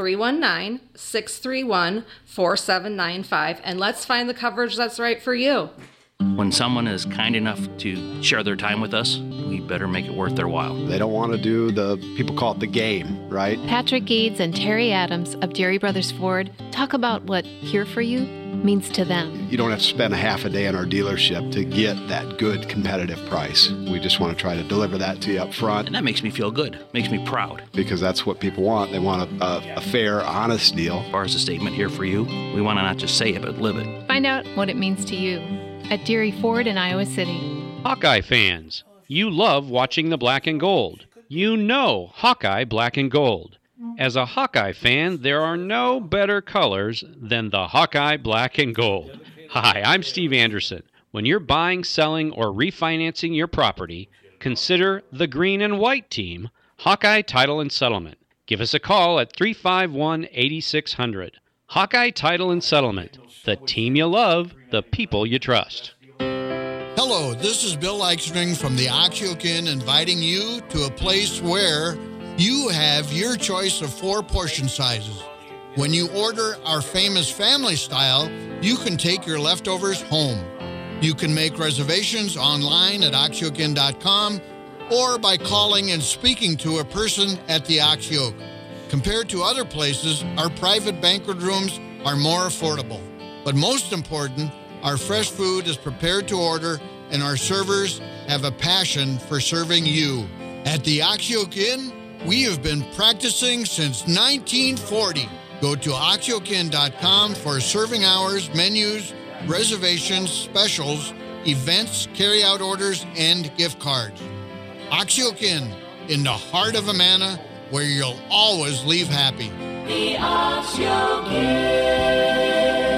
319-631-4795, and let's find the coverage that's right for you. When someone is kind enough to share their time with us, we better make it worth their while. They don't want to do people call it the game, right? Patrick Eads and Terry Adams of Deary Brothers Ford talk about what here for you means to them. You don't have to spend a half a day in our dealership to get that good competitive price. We just want to try to deliver that to you up front. And that makes me feel good, makes me proud. Because that's what people want. They want a fair, honest deal. As far as a statement here for you, we want to not just say it, but live it. Find out what it means to you at Deary Ford in Iowa City. Hawkeye fans, you love watching the black and gold. You know Hawkeye Black and Gold. As a Hawkeye fan, there are no better colors than the Hawkeye Black and Gold. Hi, I'm Steve Anderson. When you're buying, selling, or refinancing your property, consider the green and white team, Hawkeye Title and Settlement. Give us a call at 351-8600. Hawkeye Title and Settlement. The team you love, the people you trust. Hello, this is Bill Eichstring from the Oxyoke Inn, inviting you to a place where you have your choice of 4 portion sizes. When you order our famous family style, you can take your leftovers home. You can make reservations online at oxyokeinn.com or by calling and speaking to a person at the Oxyoke. Compared to other places, our private banquet rooms are more affordable. But most important, our fresh food is prepared to order, and our servers have a passion for serving you. At the Oxyoke Inn, we have been practicing since 1940. Go to oxyokeinn.com for serving hours, menus, reservations, specials, events, carry-out orders, and gift cards. Oxyoke Inn, in the heart of Amana, where you'll always leave happy. The Oxyoke Inn.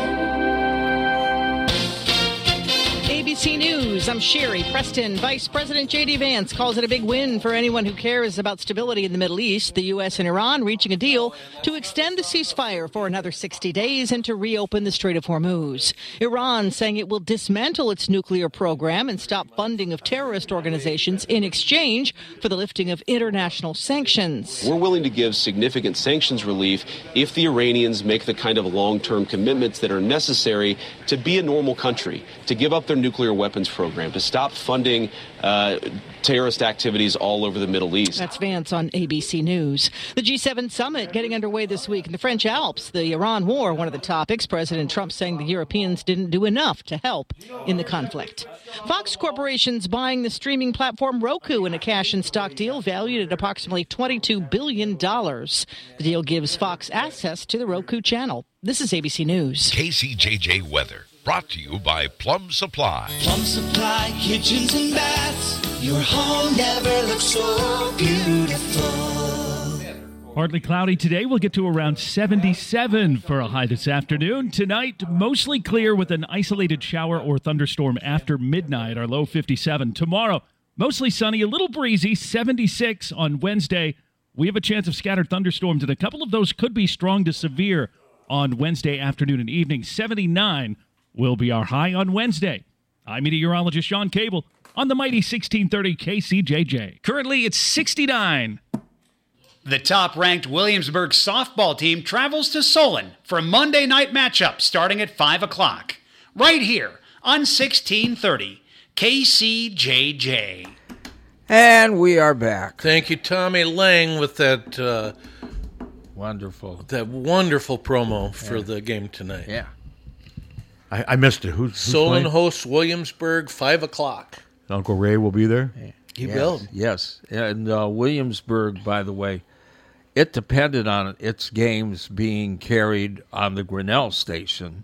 ABC News, I'm Sherry Preston. Vice President J.D. Vance calls it a big win for anyone who cares about stability in the Middle East. The U.S. and Iran reaching a deal to extend the ceasefire for another 60 days and to reopen the Strait of Hormuz. Iran saying it will dismantle its nuclear program and stop funding of terrorist organizations in exchange for the lifting of international sanctions. We're willing to give significant sanctions relief if the Iranians make the kind of long-term commitments that are necessary to be a normal country, to give up their nuclear weapons program, to stop funding terrorist activities all over the Middle East. That's Vance on ABC News. The G7 summit getting underway this week in the French Alps. The Iran war, one of the topics. President Trump saying the Europeans didn't do enough to help in the conflict. Fox Corporation's buying the streaming platform Roku in a cash and stock deal valued at approximately $22 billion. The deal gives Fox access to the Roku channel. This is ABC News. KCJJ Weather. Brought to you by Plum Supply. Plum Supply kitchens and baths. Your home never looks so beautiful. Partly cloudy today. We'll get to around 77 for a high this afternoon. Tonight, mostly clear with an isolated shower or thunderstorm after midnight. Our low 57. Tomorrow, mostly sunny, a little breezy, 76 on Wednesday. We have a chance of scattered thunderstorms, and a couple of those could be strong to severe on Wednesday afternoon and evening. 79 will be our high on Wednesday. I'm meteorologist Sean Cable on the mighty 1630 KCJJ. Currently, it's 69. The top-ranked Williamsburg softball team travels to Solon for a Monday night matchup starting at 5 o'clock. Right here on 1630 KCJJ. And we are back. Thank you, Tommy Lang, with that wonderful promo for the game tonight. Yeah. I missed it. Who's Solon playing? hosts Williamsburg, 5 o'clock. Uncle Ray will be there? He will. Yes. And Williamsburg, by the way, it depended on its games being carried on the Grinnell station.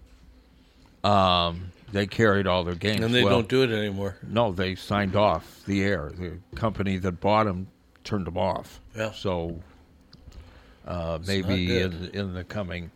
They carried all their games. And they don't do it anymore. No, they signed off the air. The company that bought them turned them off. Yeah. So maybe in the coming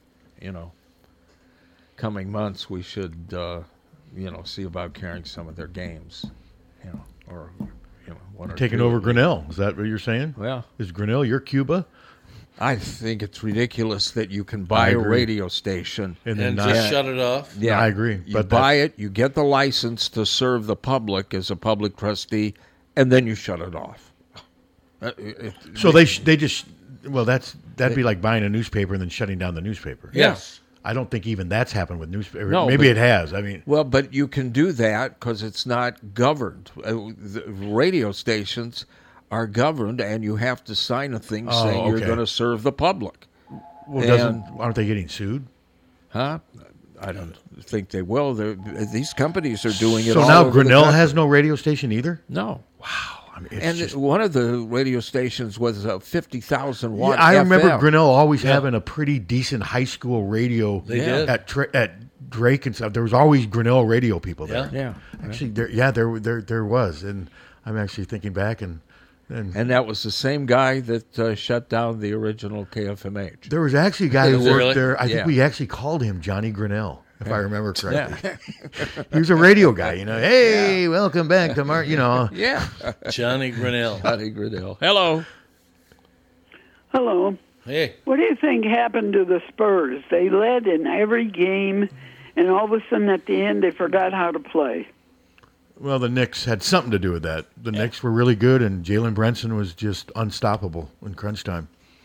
months, we should, see about carrying some of their games, or one or Taking two. over Grinnell. Is that what you're saying? Well, is Grinnell your Cuba? I think it's ridiculous that you can buy a radio station and just shut it off. Yeah, I agree. You buy it, you get the license to serve the public as a public trustee, and then you shut it off. So they just that'd be like buying a newspaper and then shutting down the newspaper. Yes. I don't think even that's happened with newspaper. No, maybe but- it has. I mean, Well, but you can do that because it's not governed. The radio stations are governed, and you have to sign a thing saying you're okay. going to serve the public. well, aren't they getting sued? Huh? I don't think they will. These companies are doing it So all now over the Grinnell country. has no radio station either? No. Wow. I mean, it's And just- one of the radio stations was a 50,000 watt I remember FM. Grinnell always having a pretty decent high school radio They did. at Drake and stuff. There was always Grinnell radio people there. Yeah. Actually, there was. And I'm actually thinking back and that was the same guy that shut down the original KFMH. there was actually a guy who Is it worked really? there. I Yeah. think we actually called him Johnny Grinnell, if I remember correctly. Yeah. He was a radio guy, Hey, welcome back to Mark, Yeah. Johnny Grinnell. Johnny Grinnell. Hello. Hello. Hey. What do you think happened to the Spurs? They led in every game, and all of a sudden at the end they forgot how to play. Well, the Knicks had something to do with that. The Knicks were really good, and Jalen Brunson was just unstoppable in crunch time.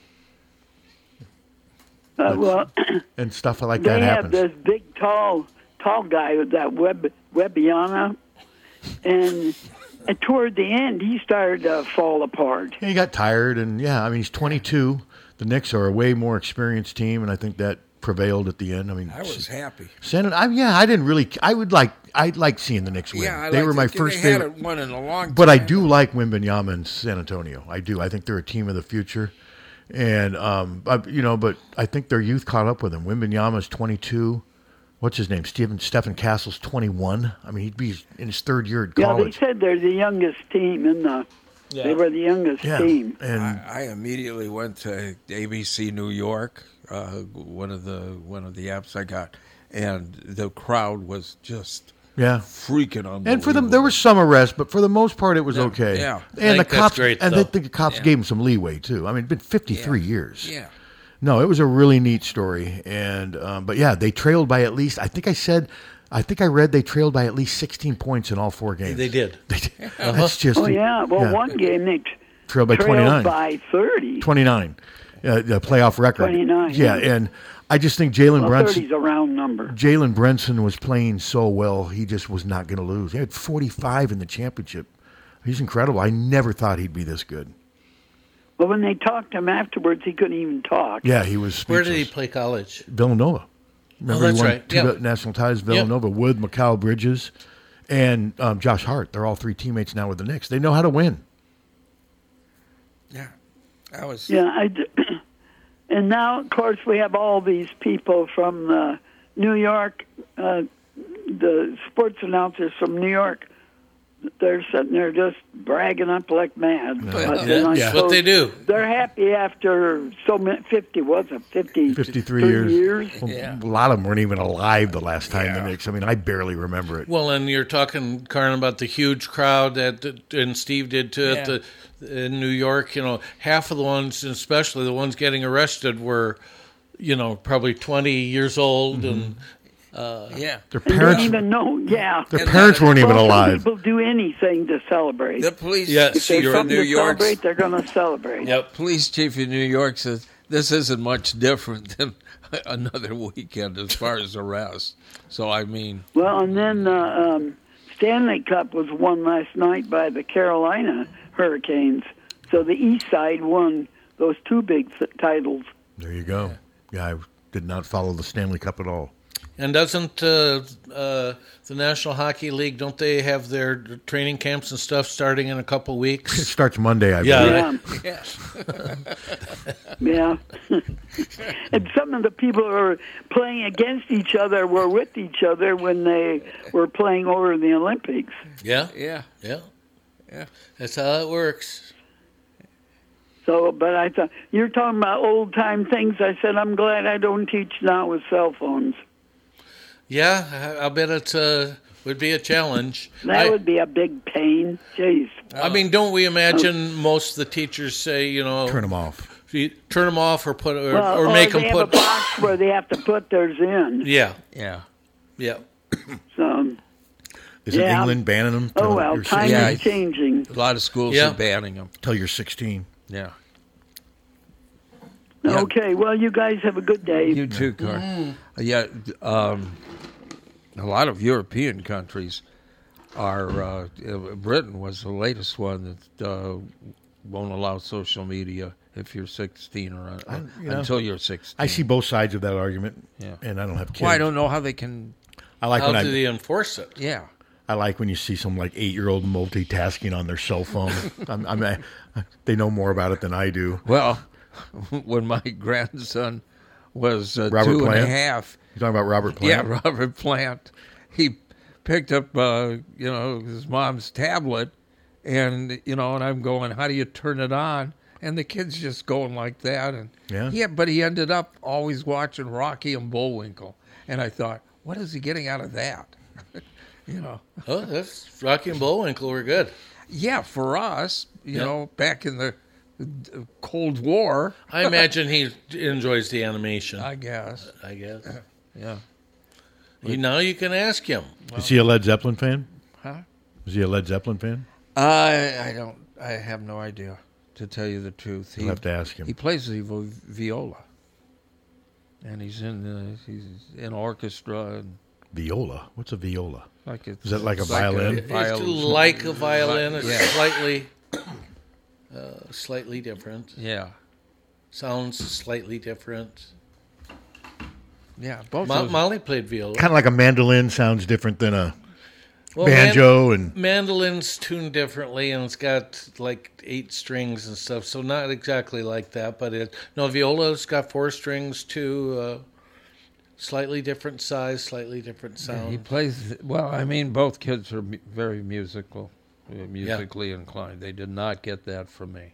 And stuff like that happens. They have this big, tall guy with that Webbiana, and toward the end he started to fall apart. He got tired, and he's 22. The Knicks are a way more experienced team, and I think that prevailed at the end. I mean, I was happy. I didn't really. I like seeing the Knicks win. Yeah, they were my first They favorite. hadn't won in a long time. But I do like Wembanyama and San Antonio. I do. I think they're a team of the future, and but I think their youth caught up with them. Wembanyama's 22. What's his name? Stephen Castle's 21. I mean, he'd be in his third year at college. Yeah, they said they're the youngest team in the. Yeah. They were the youngest team. And I immediately went to ABC New York, one of the apps I got, and the crowd was just freaking unbelievable. And for them, there was some arrest, but for the most part, it was okay. Yeah. And I the think that's cops, great, and though. the cops gave him some leeway too. I mean, it's been 53 years. Yeah. No, it was a really neat story, and but they trailed by at least. I think I read they trailed by at least 16 points in all four games. They did. That's just. One game they trailed by 29. by 30. 29, the playoff record. 29. Yeah, and I just think Jalen Brunson. 30's a round number. Jalen Brunson was playing so well, he just was not going to lose. He had 45 in the championship. He's incredible. I never thought he'd be this good. But when they talked to him afterwards, he couldn't even talk. Yeah, he was speechless. Where did he play college? Villanova. Remember that's he won right. 2 Yep. national titles, Villanova, with Mikal Bridges and Josh Hart. They're all three teammates now with the Knicks. They know how to win. Yeah. That was. Yeah, and now, of course, we have all these people from New York, the sports announcers from New York, they're sitting there just bragging up like mad. That's what they do. They're happy after 53 years. Well, a lot of them weren't even alive the last time the Knicks. I mean, I barely remember it. Well, and you're talking, Karn, about the huge crowd and Steve did too in New York. Half of the ones, especially the ones getting arrested, were, probably 20 years old and. Their They parents, don't even know. their parents weren't even alive. People do anything to celebrate. The police if chief there's of something New to York. celebrate, they're going to celebrate. Police chief in New York says this isn't much different than another weekend as far as arrests. So I mean, Well, and then Stanley Cup was won last night by the Carolina Hurricanes. So the East Side won those two big titles. There you go. Yeah, I did not follow the Stanley Cup at all. And doesn't the National Hockey League, don't they have their training camps and stuff starting in a couple weeks? It starts Monday, I believe. Yeah. And some of the people who are playing against each other were with each other when they were playing over the Olympics. Yeah. That's how it works. So, but I thought, you're talking about old-time things. I said, I'm glad I don't teach now with cell phones. Yeah, I bet it would be a challenge. That would be a big pain. Jeez. I mean, don't we imagine most of the teachers say, turn them off. Turn them off or put Or make they them have put a box where they have to put theirs in. Yeah. So, Isn't England banning them? Oh, well, time is changing. a lot of schools are banning them. Till you're 16. Yeah. Okay, well, you guys have a good day. You too, Carl. A lot of European countries are. Britain was the latest one that won't allow social media if you're 16 or until you're 16. I see both sides of that argument. Yeah. And I don't have kids. Well, I don't know how they can. How do they enforce it? Yeah. I like when you see some 8-year-old multitasking on their cell phone. They know more about it than I do. Well, when my grandson was Robert 2 Plant? and a half. You talking about Robert Plant? Yeah, Robert Plant. He picked up, his mom's tablet, and I'm going, how do you turn it on? And the kid's just going like that, and but he ended up always watching Rocky and Bullwinkle, and I thought, what is he getting out of that? Oh, that's Rocky and Bullwinkle were good. Yeah, for us, back in the Cold War. I imagine he enjoys the animation. I guess. Yeah. Now you can ask him. Is he a Led Zeppelin fan? Huh? Is he a Led Zeppelin fan? I don't. I have no idea, to tell you the truth. You'll have to ask him. He plays the viola, and he's in orchestra. And viola? What's a viola? Is that like a violin? It's like a violin. It's slightly different. Yeah. Sounds slightly different. Yeah, both. Molly played viola. Kind of like a mandolin sounds different than a banjo and mandolin's tuned differently, and it's got 8 strings and stuff, so not exactly like that. But viola's got 4 strings too. Slightly different size, slightly different sound. Yeah, he plays well. I mean, both kids are very musically inclined. They did not get that from me.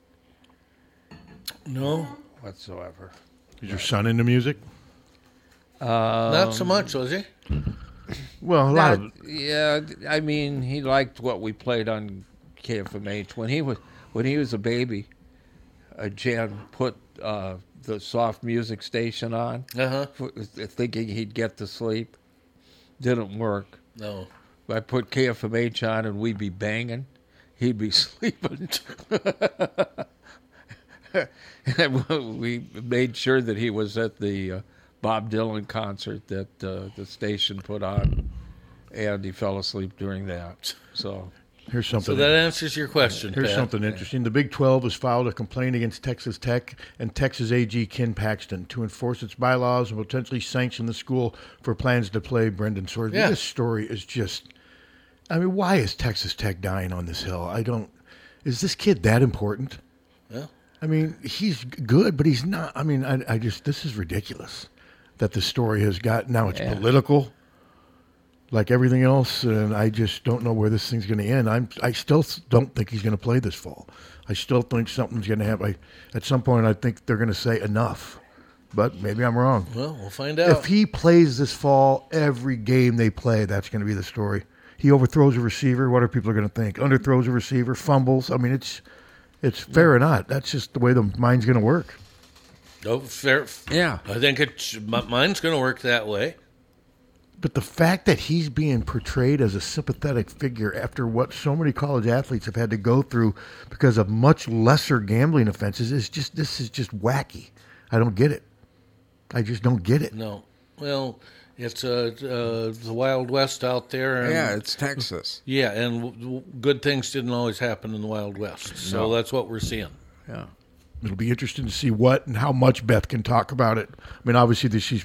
No, whatsoever. Is your son into music? Not so much, was he? Well, a lot of yeah. I mean, he liked what we played on KFMH when he was a baby. Jan put the soft music station on, thinking he'd get to sleep. Didn't work. No. I put KFMH on and we'd be banging. He'd be sleeping. We made sure that he was at the Bob Dylan concert that the station put on, and he fell asleep during that. So here's something. So that answers your question. Here's Pat. something interesting. The Big 12 has filed a complaint against Texas Tech and Texas AG Ken Paxton to enforce its bylaws and potentially sanction the school for plans to play Brendan Swords. Yeah. This story is just, I mean, why is Texas Tech dying on this hill? Is this kid that important? Yeah. I mean, he's good, but he's not. I mean, this is ridiculous that the story has got, now it's political. like everything else, and I just don't know where this thing's going to end. I still don't think he's going to play this fall. I still think something's going to happen. At some point, I think they're going to say enough, but maybe I'm wrong. Well, we'll find out. If he plays this fall, every game they play, that's going to be the story. He overthrows a receiver. What are people going to think? Underthrows a receiver, fumbles. I mean, it's fair or not. That's just the way the mind's going to work. No, fair. Yeah. I think mine's going to work that way. But the fact that he's being portrayed as a sympathetic figure after what so many college athletes have had to go through because of much lesser gambling offenses this is just wacky. I don't get it. I just don't get it. No. Well, it's the Wild West out there. And, yeah, it's Texas. Yeah, and good things didn't always happen in the Wild West. So that's what we're seeing. Yeah. It'll be interesting to see what and how much Beth can talk about it. I mean, obviously, she's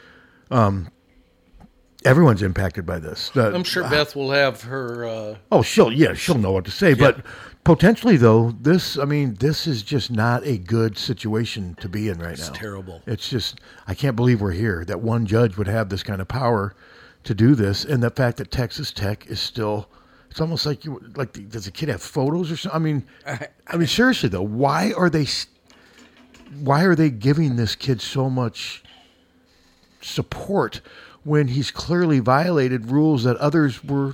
everyone's impacted by this. I'm sure Beth will have her. She'll know what to say. Yeah. But potentially, though, this is just not a good situation to be in right now. It's terrible. It's just, I can't believe we're here. That one judge would have this kind of power to do this, and the fact that Texas Tech is still. It's almost like does the kid have photos or something? I mean, seriously though, why are they giving this kid so much support when he's clearly violated rules that others were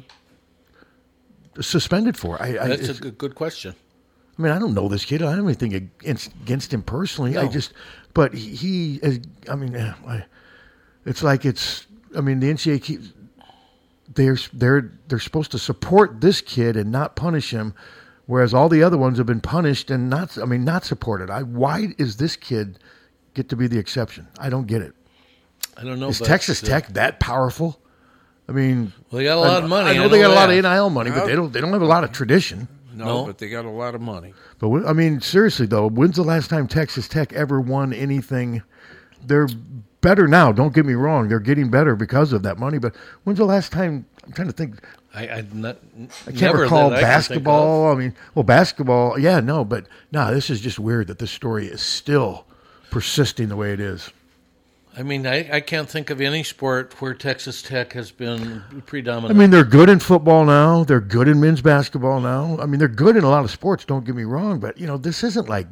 suspended for? That's a good question. I mean, I don't know this kid. I don't have anything against him personally. No. But he is. I mean, it's like it's. I mean, the NCAA keeps. They're supposed to support this kid and not punish him, whereas all the other ones have been punished and not supported. Why is this kid get to be the exception? I don't get it. I don't know. Is Texas Tech that powerful? I mean, well, they got a lot of money. I know they got a lot of NIL money, but they don't have a lot of tradition. No, but they got a lot of money. But I mean, seriously though, when's the last time Texas Tech ever won anything? They're better now. Don't get me wrong; they're getting better because of that money. But when's the last time? I'm trying to think. I can't recall basketball. I mean, basketball. Yeah, no, but this is just weird that this story is still persisting the way it is. I mean, I can't think of any sport where Texas Tech has bbeen predominant. I mean, they're good in football now. They're good in men's basketball now. I mean, they're good in a lot of sports. Don't get me wrong, but this isn't like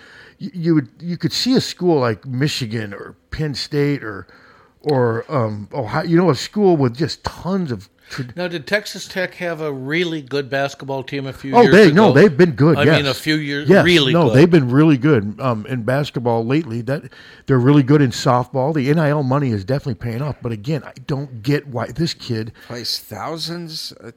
you could see a school like Michigan or Penn State or Ohio. A school with just tons of. Now, did Texas Tech have a really good basketball team a few years ago? No, they've been good. I mean, a few years, yes, really good. No, they've been really good in basketball lately. That they're really good in softball. The NIL money is definitely paying off. But again, I don't get why this kid plays thousands, over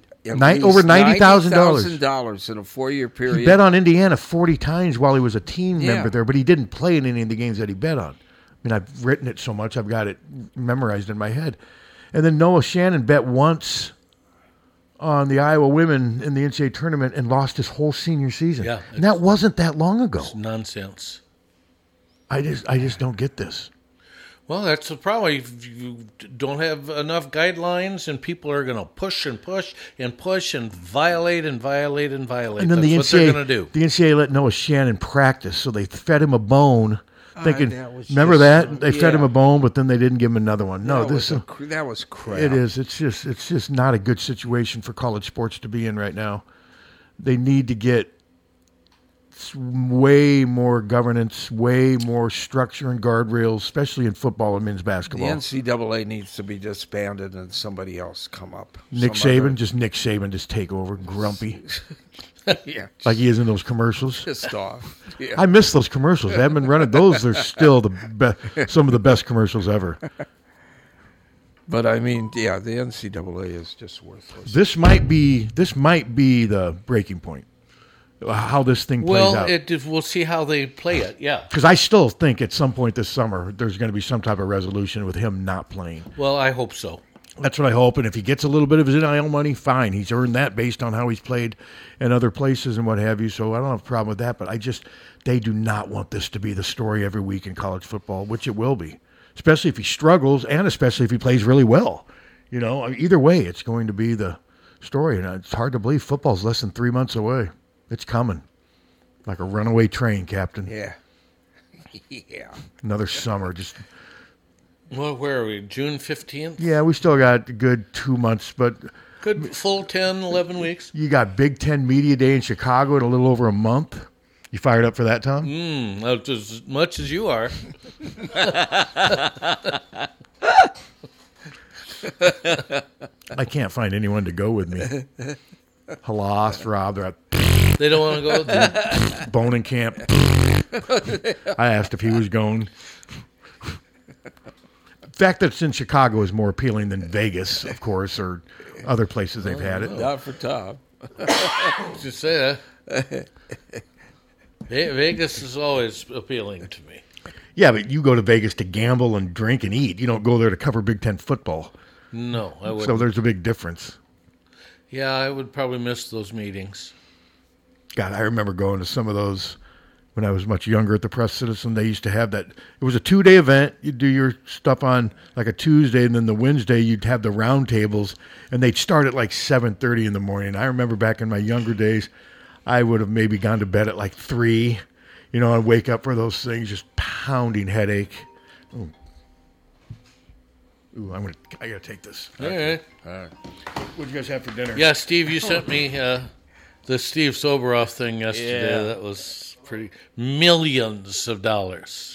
$90,000 in a 4-year period. He bet on Indiana 40 times while he was a team member there, but he didn't play in any of the games that he bet on. I mean, I've written it so much, I've got it memorized in my head. And then Noah Shannon bet once on the Iowa women in the NCAA tournament and lost his whole senior season. Yeah, and that wasn't that long ago. It's nonsense. I just don't get this. Well, that's the problem. You don't have enough guidelines, and people are going to push and push and push and violate and violate and violate. And then that's what they're going to do. The NCAA let Noah Shannon practice, so they fed him a bone. Thinking, remember that they fed him a bone, but then they didn't give him another one. No, that was crap. It is. It's just not a good situation for college sports to be in right now. They need to get way more governance, way more structure and guardrails, especially in football and men's basketball. The NCAA needs to be disbanded and somebody else come up. Nick Saban just take over, grumpy. Yeah, like he is in those commercials. Pissed off. Yeah. I miss those commercials. They haven't been running those. They're still some of the best commercials ever. But I mean, the NCAA is just worthless. This might be the breaking point. How this thing plays out. We'll see how they play it. Yeah, because I still think at some point this summer there's going to be some type of resolution with him not playing. Well, I hope so. That's what I hope. And if he gets a little bit of his NIL money, fine. He's earned that based on how he's played in other places and what have you. So I don't have a problem with that. But they do not want this to be the story every week in college football, which it will be, especially if he struggles and especially if he plays really well. Either way, it's going to be the story. And it's hard to believe football's less than 3 months away. It's coming like a runaway train, Captain. Yeah. Yeah. Another summer. Just Well, where are we? June 15th? Yeah, we still got a good 2 months, but Good full 10, 11 weeks. you got Big Ten Media Day in Chicago in a little over a month. You fired up for that, Tom? As much as you are. I can't find anyone to go with me. Halas, Rob, They don't want to go with you? Bonin Camp. I asked if he was going. The fact that it's in Chicago is more appealing than Vegas, of course, or other places they've had it. Not for Tom. Just say that. Vegas is always appealing to me. Yeah, but you go to Vegas to gamble and drink and eat. You don't go there to cover Big Ten football. No, I wouldn't. So there's a big difference. Yeah, I would probably miss those meetings. God, I remember going to some of those when I was much younger at the Press Citizen. They used to have that. It was a 2-day event. You'd do your stuff on like a Tuesday, and then the Wednesday you'd have the round tables, and they'd start at like 7:30 in the morning. I remember back in my younger days, I would have maybe gone to bed at like 3, and wake up for those things, just pounding headache. Ooh, I gotta take this. All right. What'd you guys have for dinner? Yeah, Steve, you sent me the Steve Soberoff thing yesterday. Yeah. That was pretty millions of dollars.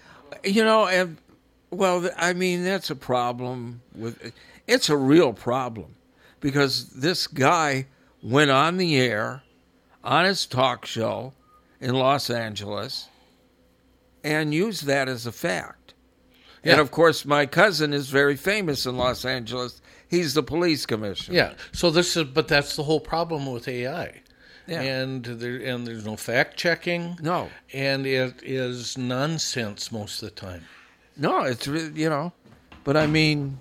And that's a problem it's a real problem because this guy went on the air on his talk show in Los Angeles and used that as a fact. Yeah. And, of course, my cousin is very famous in Los Angeles. He's the police commissioner. Yeah. So but that's the whole problem with AI. Yeah. And there's no fact checking. No. And it is nonsense most of the time. No, it's but I mean,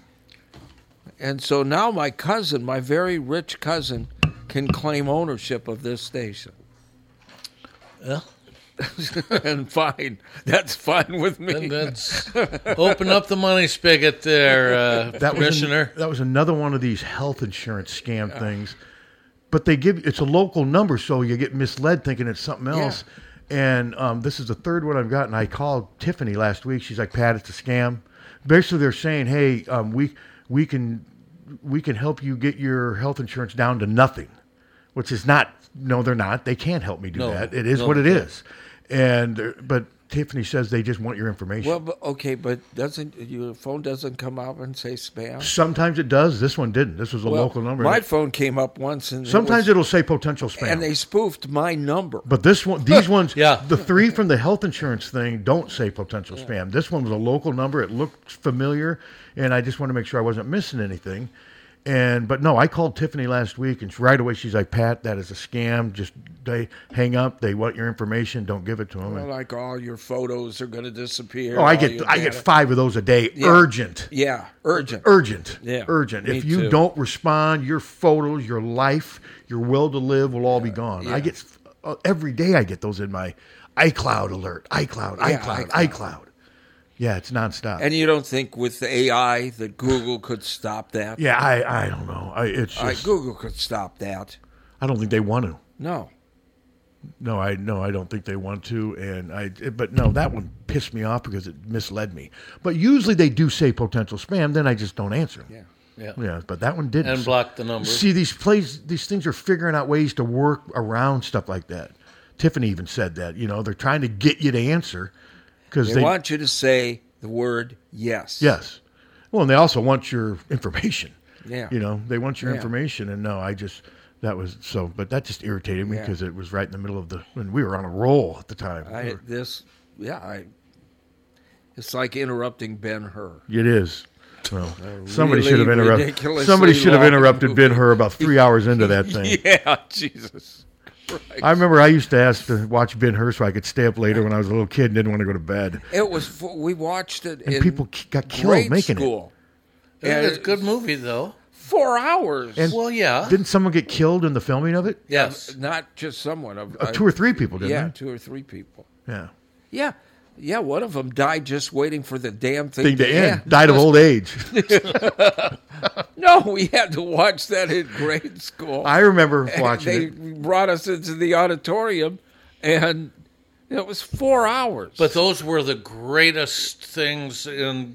and so now my cousin, my very rich cousin, can claim ownership of this station. Well. And fine. That's fine with me. And that's open up the money spigot there, Commissioner. That was another one of these health insurance scam things. But it's a local number, so you get misled thinking it's something else. Yeah. And this is the third one I've gotten. I called Tiffany last week. She's like, Pat, it's a scam. Basically, they're saying, hey, we can help you get your health insurance down to nothing, which is not. No, they're not. They can't help me do that. It is what it is. But Tiffany says they just want your information. Well, but your phone doesn't come up and say spam? Sometimes it does. This one didn't. This was a local number. My phone came up once, and sometimes it'll say potential spam, and they spoofed my number. But these ones, the 3 from the health insurance thing don't say potential spam. This one was a local number. It looked familiar, and I just wanted to make sure I wasn't missing anything. But no, I called Tiffany last week, and right away she's like, Pat, that is a scam. Just they hang up. They want your information. Don't give it to them. Well, like all your photos are going to disappear. Oh, I get 5 of those a day. Yeah. Urgent. Yeah, urgent. Urgent. Yeah, urgent. Me if you too. don't respond, your photos, your life, your will to live will all be gone. Yeah. I get every day. I get those in my iCloud alert. iCloud. Yeah, it's nonstop. And you don't think with the AI that Google could stop that? Yeah, I don't know. It's just, Google could stop that. I don't think they want to. No. I don't think they want to. But no, that one pissed me off because it misled me. But usually they do say potential spam, then I just don't answer. Yeah. But that one didn't. And block the number. See, these things are figuring out ways to work around stuff like that. Tiffany even said that. They're trying to get you to answer. They want you to say the word yes. Yes. Well, and they also want your information. Yeah. They want your information. And no, but that just irritated me because it was right in the middle of when we were on a roll at the time. It's like interrupting Ben-Hur. It is. Well, somebody really should have interrupted. Somebody should have interrupted Ben-Hur about 3 hours into that thing. Yeah, Jesus. Christ. I remember I used to ask to watch Ben-Hur so I could stay up later when I was a little kid and didn't want to go to bed. We watched it and in people got killed making school. It's a good movie, though. 4 hours. And didn't someone get killed in the filming of it? Yes. Not just someone. 2 or 3 people, didn't they? 2 or 3 people. Yeah. Yeah, one of them died just waiting for the damn thing to end. Died of old age. No, we had to watch that in grade school. I remember watching it. They brought us into the auditorium, and It was 4 hours. But those were the greatest things in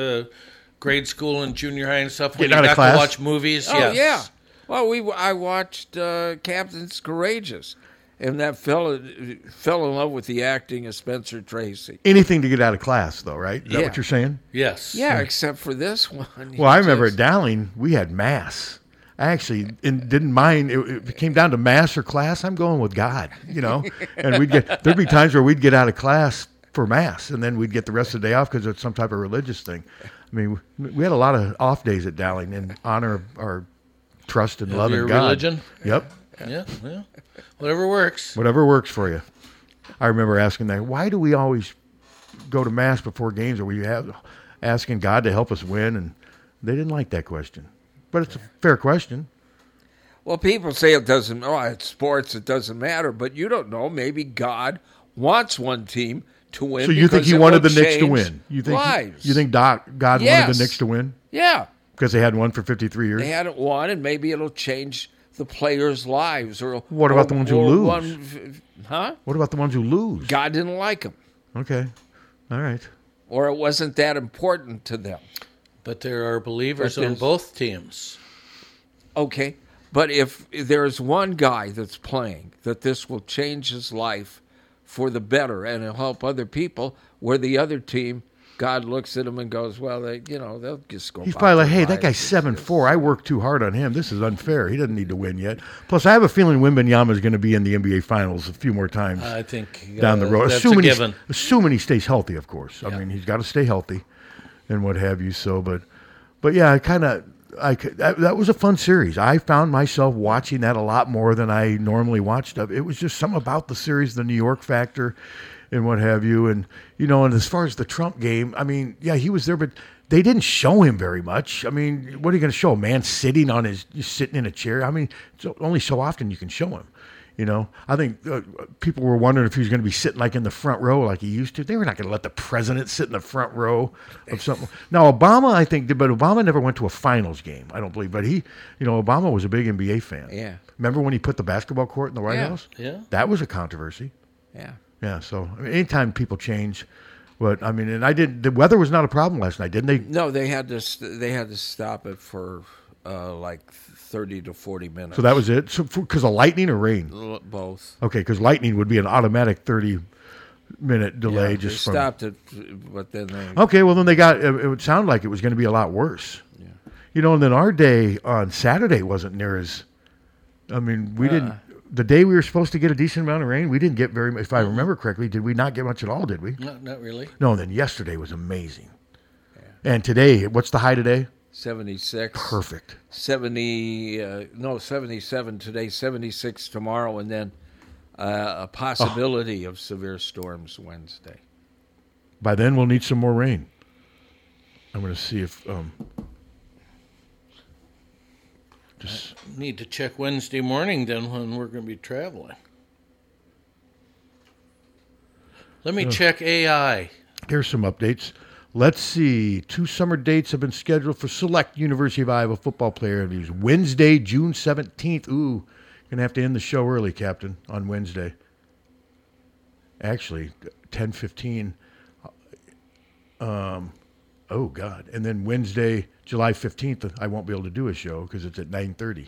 grade school and junior high and stuff. When Getting you out of got to class? watch movies. Oh, yes. yeah. Well, I watched Captain's Courageous, and that fell in love with the acting of Spencer Tracy. Anything to get out of class, though, right? Is that Yeah. what you're saying? Yes. Yeah, except for this one. Well, I remember at Dowling, we had mass. I actually didn't mind. It came down to mass or class. I'm going with God, And there'd be times where we'd get out of class for mass, and then we'd get the rest of the day off because it's some type of religious thing. I mean, we had a lot of off days at Dowling in honor of our trust and Of love your in God. religion? Yep. Yeah. Whatever works. Whatever works for you. I remember asking that, why do we always go to mass before games? Are we asking God to help us win? And they didn't like that question. But it's a fair question. Well, people say it doesn't. Oh, it's sports. It doesn't matter. But you don't know. Maybe God wants one team to win. So you think he because it wanted will the Knicks to change win? You think lives. God wanted Yes. the Knicks to win? Yeah. Because they hadn't won for 53 years? They hadn't won, and maybe it'll change the players' lives. Or What about the ones who lose? Huh? What about the ones who lose? God didn't like them. Okay. All right. Or it wasn't that important to them. But there are believers But on there's- both teams. Okay. But if there's one guy that's playing that this will change his life for the better and it'll help other people, where the other team, God looks at him and goes, well, they'll just go. He's about probably like, their hey, that lives. guy's 7'4". I worked too hard on him. This is unfair. He doesn't need to win yet. Plus, I have a feeling Wembanyama is going to be in the NBA Finals a few more times I think down the road. that's a given. Assuming he stays healthy, of course. I mean, he's got to stay healthy and what have you. So, but yeah, that was a fun series. I found myself watching that a lot more than I normally watched. It was just something about the series, the New York factor and what have you. And, and as far as the Trump game, I mean, yeah, he was there, but they didn't show him very much. I mean, what are you going to show? A man sitting in a chair? I mean, it's only so often you can show him. I think people were wondering if he was going to be sitting like in the front row like he used to. They were not going to let the president sit in the front row of something. Now, Obama, I think, did, but Obama never went to a finals game, I don't believe. But he, Obama was a big NBA fan. Yeah. Remember when he put the basketball court in the White House? Yeah. That was a controversy. Yeah. Yeah, so anytime people change, the weather was not a problem last night, didn't they? No, they had to stop it for like 30 to 40 minutes. So that was it? So because of lightning or rain? Both. Okay, because lightning would be an automatic 30-minute delay. Yeah, just they from, stopped it, but then they... Okay, well then it would sound like it was going to be a lot worse. Yeah. And then our day on Saturday wasn't near as, we didn't, the day we were supposed to get a decent amount of rain, we didn't get very much. If I remember correctly, did we not get much at all, did we? Not really. No, then yesterday was amazing. Yeah. And today, what's the high today? 76. Perfect. 77 today, 76 tomorrow, and then a possibility of severe storms Wednesday. By then, we'll need some more rain. I'm going to see if... Just need to check Wednesday morning then when we're going to be traveling. Let me check AI. Here's some updates. Let's see. 2 summer dates have been scheduled for select University of Iowa football player interviews. Wednesday, June 17th. Ooh, going to have to end the show early, Captain, on Wednesday. Actually, 10:15. Oh, God. And then Wednesday, July 15th, I won't be able to do a show because it's at 9:30.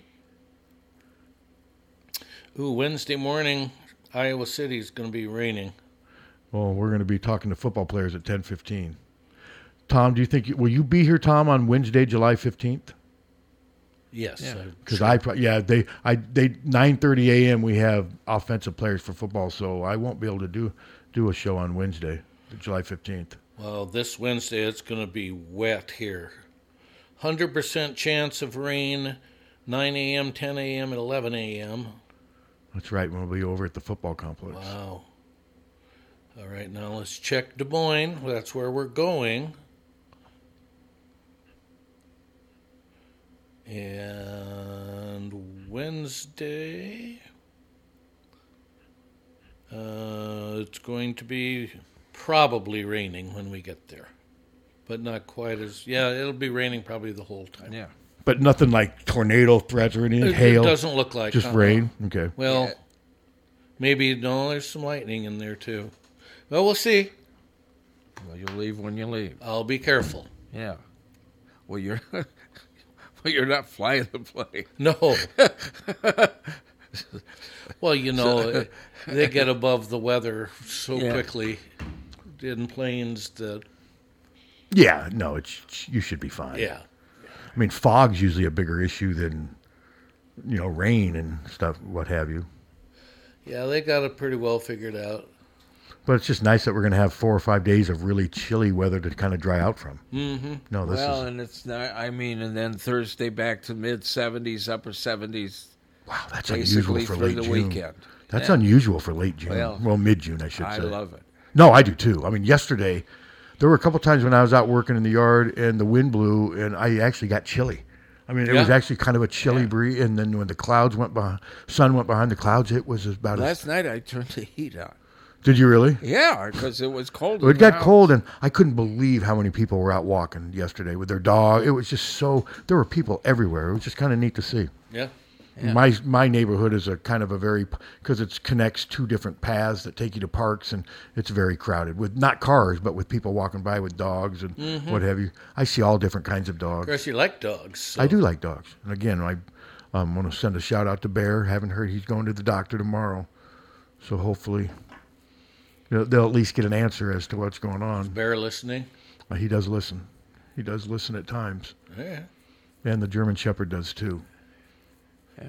Ooh, Wednesday morning, Iowa City is going to be raining. Well, we're going to be talking to football players at 10:15. Tom, do you think will you be here, Tom, on Wednesday, July 15th? Yes, because they 9:30 a.m. we have offensive players for football, so I won't be able to do a show on Wednesday, July 15th. Well, this Wednesday it's going to be wet here. 100% chance of rain, 9 a.m., 10 a.m., and 11 a.m. That's right. We'll be over at the football complex. Wow. All right, now let's check Des Moines. That's where we're going. And Wednesday, it's going to be probably raining when we get there. But not quite as... Yeah, it'll be raining probably the whole time. Yeah. But nothing like tornado threats or anything, hail? It doesn't look like. Just rain? Okay. Well, Maybe, no, there's some lightning in there, too. Well, we'll see. Well, you'll leave when you leave. I'll be careful. Yeah. Well, you're not flying the plane. No. Well, you know, they get above the weather so quickly in planes that... Yeah, no, you should be fine. Yeah. I mean, fog's usually a bigger issue than, rain and stuff, what have you. Yeah, they got it pretty well figured out. But it's just nice that we're going to have 4 or 5 days of really chilly weather to kind of dry out from. Mm-hmm. No, this is... and it's not, and then Thursday back to mid-70s, upper 70s. Wow, that's unusual for late the June. Weekend. That's unusual for late June. Well, mid-June, I should say. I love it. No, I do too. I mean, yesterday, there were a couple times when I was out working in the yard and the wind blew and I actually got chilly. I mean, it was actually kind of a chilly breeze. And then when the clouds sun went behind the clouds, it was about Last night I turned the heat on. Did you really? Yeah, because it was cold. It got cold, and I couldn't believe how many people were out walking yesterday with their dog. It was just there were people everywhere. It was just kind of neat to see. Yeah. My neighborhood is a kind of a very, because it connects 2 different paths that take you to parks, and it's very crowded with not cars, but with people walking by with dogs and what have you. I see all different kinds of dogs. Of course, you like dogs. So. I do like dogs. And again, I want to send a shout out to Bear. Haven't heard he's going to the doctor tomorrow, so hopefully they'll at least get an answer as to what's going on. Is Bear listening? He does listen. He does listen at times. Yeah. And the German Shepherd does too. Yeah.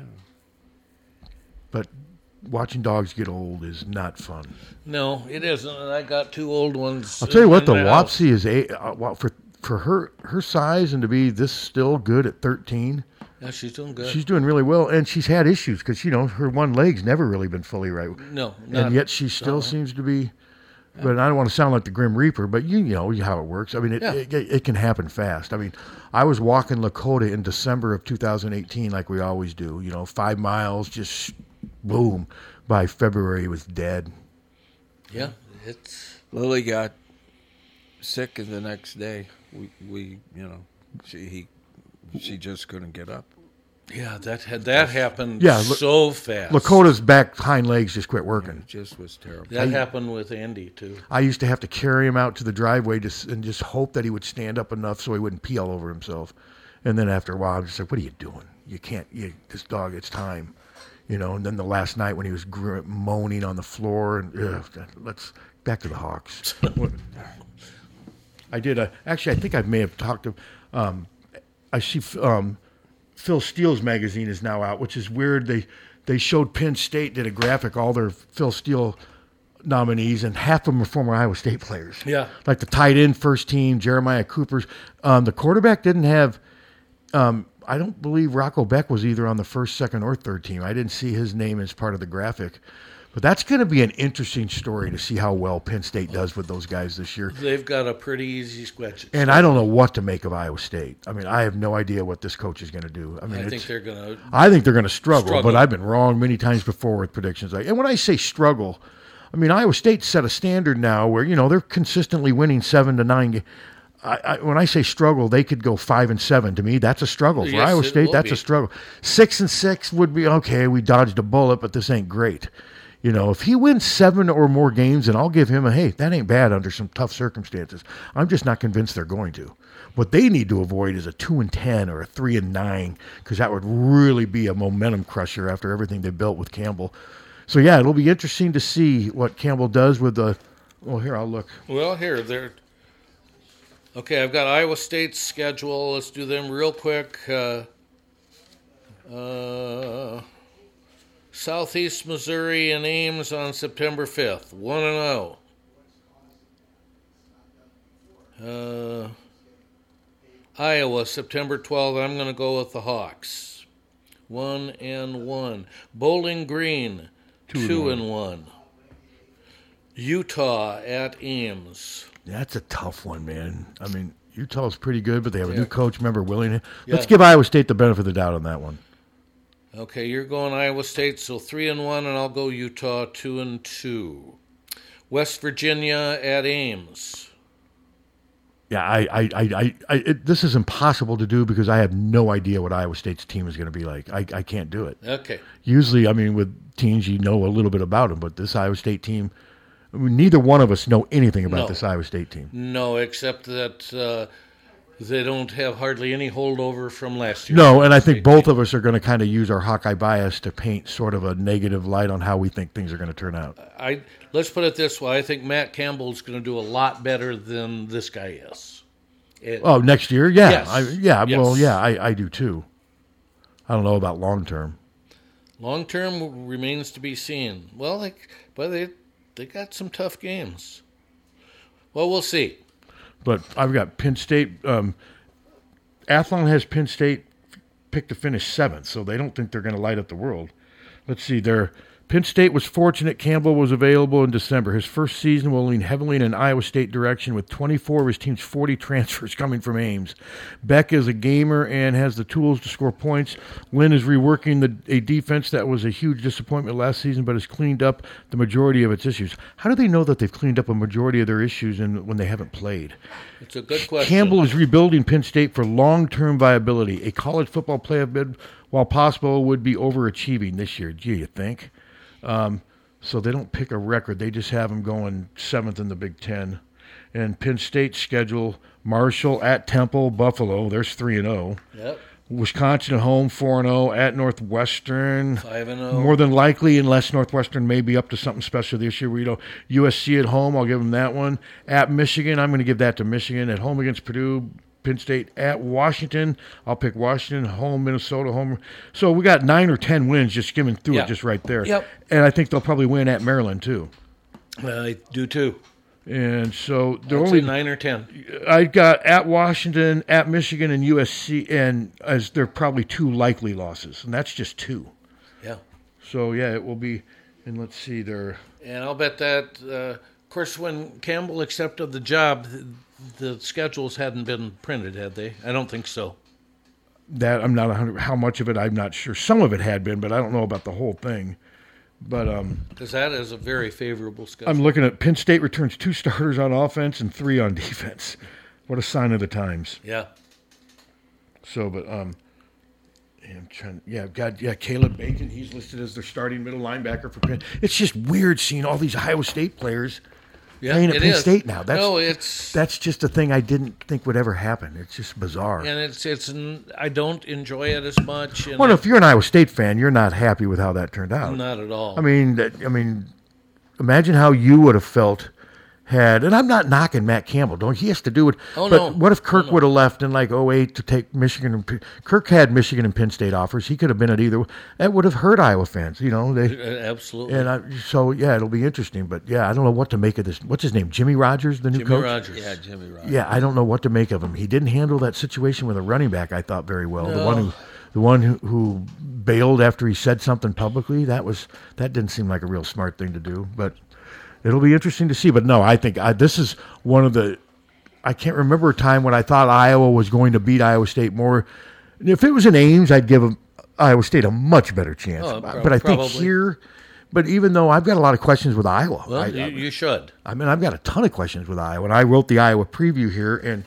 But watching dogs get old is not fun. No, it isn't. I got 2 old ones. I'll tell you what, the Wapsie is for her size and to be this still good at 13. Yeah, she's doing good. She's doing really well, and she's had issues because her one leg's never really been fully right. No, and yet she still seems to be. But I don't want to sound like the Grim Reaper, but you know how it works. I mean, it can happen fast. I mean, I was walking Lakota in December of 2018 like we always do. 5 miles, just boom. By February, he was dead. Yeah, Lily got sick the next day. She just couldn't get up. Yeah, that happened so fast. Lakota's back hind legs just quit working. It just was terrible. That happened with Andy, too. I used to have to carry him out to the driveway and just hope that he would stand up enough so he wouldn't pee all over himself. And then after a while, I'm just like, what are you doing? You can't, this dog, it's time. And then the last night when he was moaning on the floor, and let's back to the Hawks. I did, actually, I think I may have talked to, I see, Phil Steele's magazine is now out, which is weird. They showed Penn State did a graphic, all their Phil Steele nominees, and half of them are former Iowa State players. Yeah. Like the tight end first team, Jeremiah Cooper's. The quarterback didn't have, I don't believe Rocco Beck was either on the first, second, or third team. I didn't see his name as part of the graphic. But that's going to be an interesting story to see how well Penn State does with those guys this year. They've got a pretty easy sketch. And I don't know what to make of Iowa State. I mean, I have no idea what this coach is going to do. I mean, I think they're going to struggle, but I've been wrong many times before with predictions. And when I say struggle, I mean, Iowa State set a standard now where, they're consistently winning 7 to 9 games. When I say struggle, they could go 5-7. To me, that's a struggle. For Iowa State, that's a struggle. 6-6 would be, okay, we dodged a bullet, but this ain't great. If he wins 7 or more games, then I'll give him hey, that ain't bad under some tough circumstances. I'm just not convinced they're going to. What they need to avoid is a 2-10 or a 3-9, because that would really be a momentum crusher after everything they built with Campbell. So, yeah, it'll be interesting to see what Campbell does with the – well, here, I'll look. Well, here, okay, I've got Iowa State's schedule. Let's do them real quick. Southeast Missouri and Ames on September 5th, 1-0. Iowa, September 12th, I'm going to go with the Hawks, 1-1. Bowling Green, 2-1. Utah at Ames. That's a tough one, man. I mean, Utah's pretty good, but they have a new coach, remember, Willing. Let's Yeah. give Iowa State the benefit of the doubt on that one. Okay, you're going Iowa State, so 3-1, and I'll go Utah 2-2. West Virginia at Ames. this is impossible to do because I have no idea what Iowa State's team is going to be like. I can't do it. Okay. Usually, I mean, with teams, you know a little bit about them, but this Iowa State team, I mean, neither one of us know anything about this Iowa State team. No, except that they don't have hardly any holdover from last year. No, and I think both of us are going to kind of use our Hawkeye bias to paint sort of a negative light on how we think things are going to turn out. Let's put it this way. I think Matt Campbell's going to do a lot better than this guy is. Next year? Yeah. Yes. Yes. I do too. I don't know about long term. Long term remains to be seen. Well, they got some tough games. Well, we'll see. But I've got Penn State. Athlon has Penn State picked to finish 7th, so they don't think they're going to light up the world. Let's see. Penn State was fortunate Campbell was available in December. His first season will lean heavily in an Iowa State direction with 24 of his team's 40 transfers coming from Ames. Beck is a gamer and has the tools to score points. Lynn is reworking a defense that was a huge disappointment last season but has cleaned up the majority of its issues. How do they know that they've cleaned up a majority of their issues when they haven't played? It's a good question. Campbell is rebuilding Penn State for long-term viability. A college football playoff bid, while possible, would be overachieving this year. Gee, you think? So they don't pick a record. They just have them going 7th in the Big Ten. And Penn State's schedule, Marshall at Temple, Buffalo. There's 3-0. Yep. Wisconsin at home, 4-0. At Northwestern, 5-0. More than likely, unless Northwestern may be up to something special this year. USC at home, I'll give them that one. At Michigan, I'm going to give that to Michigan. At home against Purdue. Penn State at Washington. I'll pick Washington, home, Minnesota, home. So we got 9 or 10 wins just skimming through it just right there. Yep. And I think they'll probably win at Maryland, too. I do, too. And so they're I'll only say 9 or 10. I got at Washington, at Michigan, and USC, and as they're probably 2 likely losses, and that's just 2. Yeah. So, yeah, it will be, and let's see, And I'll bet that, of course, when Campbell accepted the job, the schedules hadn't been printed, had they? I don't think so. That I'm not 100. How much of it I'm not sure. Some of it had been, but I don't know about the whole thing. But because that is a very favorable schedule. I'm looking at Penn State returns 2 starters on offense and 3 on defense. What a sign of the times. Yeah. So, but I'm trying. Caleb Bacon. He's listed as their starting middle linebacker for Penn. It's just weird seeing all these Iowa State players. Playing at Penn State now. That's just a thing I didn't think would ever happen. It's just bizarre. And I don't enjoy it as much. Well, if you're an Iowa State fan, you're not happy with how that turned out. Not at all. I mean, imagine how you would have felt had, and I'm not knocking Matt Campbell. He has to do it. Oh, but no. What if Kirk would have left in like 2008 to take Michigan? Kirk had Michigan and Penn State offers. He could have been at either. That would have hurt Iowa fans, Absolutely. And it'll be interesting. But yeah, I don't know what to make of this. What's his name? Jimmy Rogers, the new coach? Jimmy Rogers. Yeah, Jimmy Rogers. Yeah, I don't know what to make of him. He didn't handle that situation with a running back, I thought, very well. No. The one who bailed after he said something publicly, that didn't seem like a real smart thing to do. But it'll be interesting to see. But no, I think this is one of the – I can't remember a time when I thought Iowa was going to beat Iowa State more. If it was in Ames, I'd give Iowa State a much better chance. But I think here – but even though I've got a lot of questions with Iowa. Well, you should. I mean, I've got a ton of questions with Iowa. And I wrote the Iowa preview here, and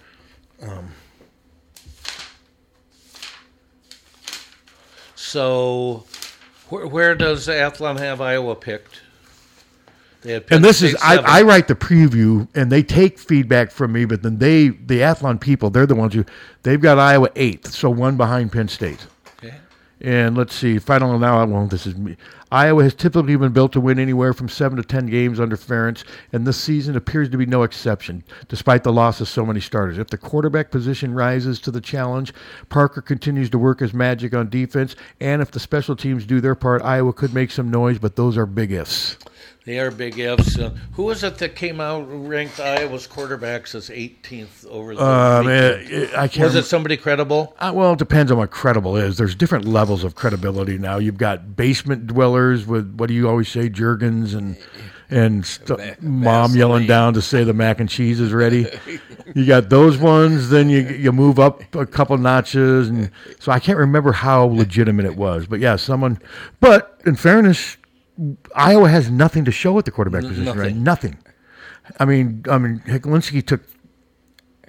So where does Athlon have Iowa picked? And this is I write the preview, and they take feedback from me, but then the Athlon people, they're the ones they've got Iowa 8th, so 1 behind Penn State. Okay. And let's see, if I don't know, this is me. Iowa has typically been built to win anywhere from 7 to 10 games under Ferentz, and this season appears to be no exception, despite the loss of so many starters. If the quarterback position rises to the challenge, Parker continues to work his magic on defense, and if the special teams do their part, Iowa could make some noise, but those are big ifs. They are big ifs. Who was it that came out ranked Iowa's quarterbacks as 18th over the I can't. Was it somebody credible? Well, it depends on what credible is. There's different levels of credibility now. You've got basement dwellers with, what do you always say, Jergens and mom yelling down to say the mac and cheese is ready. You got those ones, then you move up a couple notches. And so I can't remember how legitimate it was. But yeah, but in fairness, Iowa has nothing to show at the quarterback position, right? Nothing. I mean, Heklinski took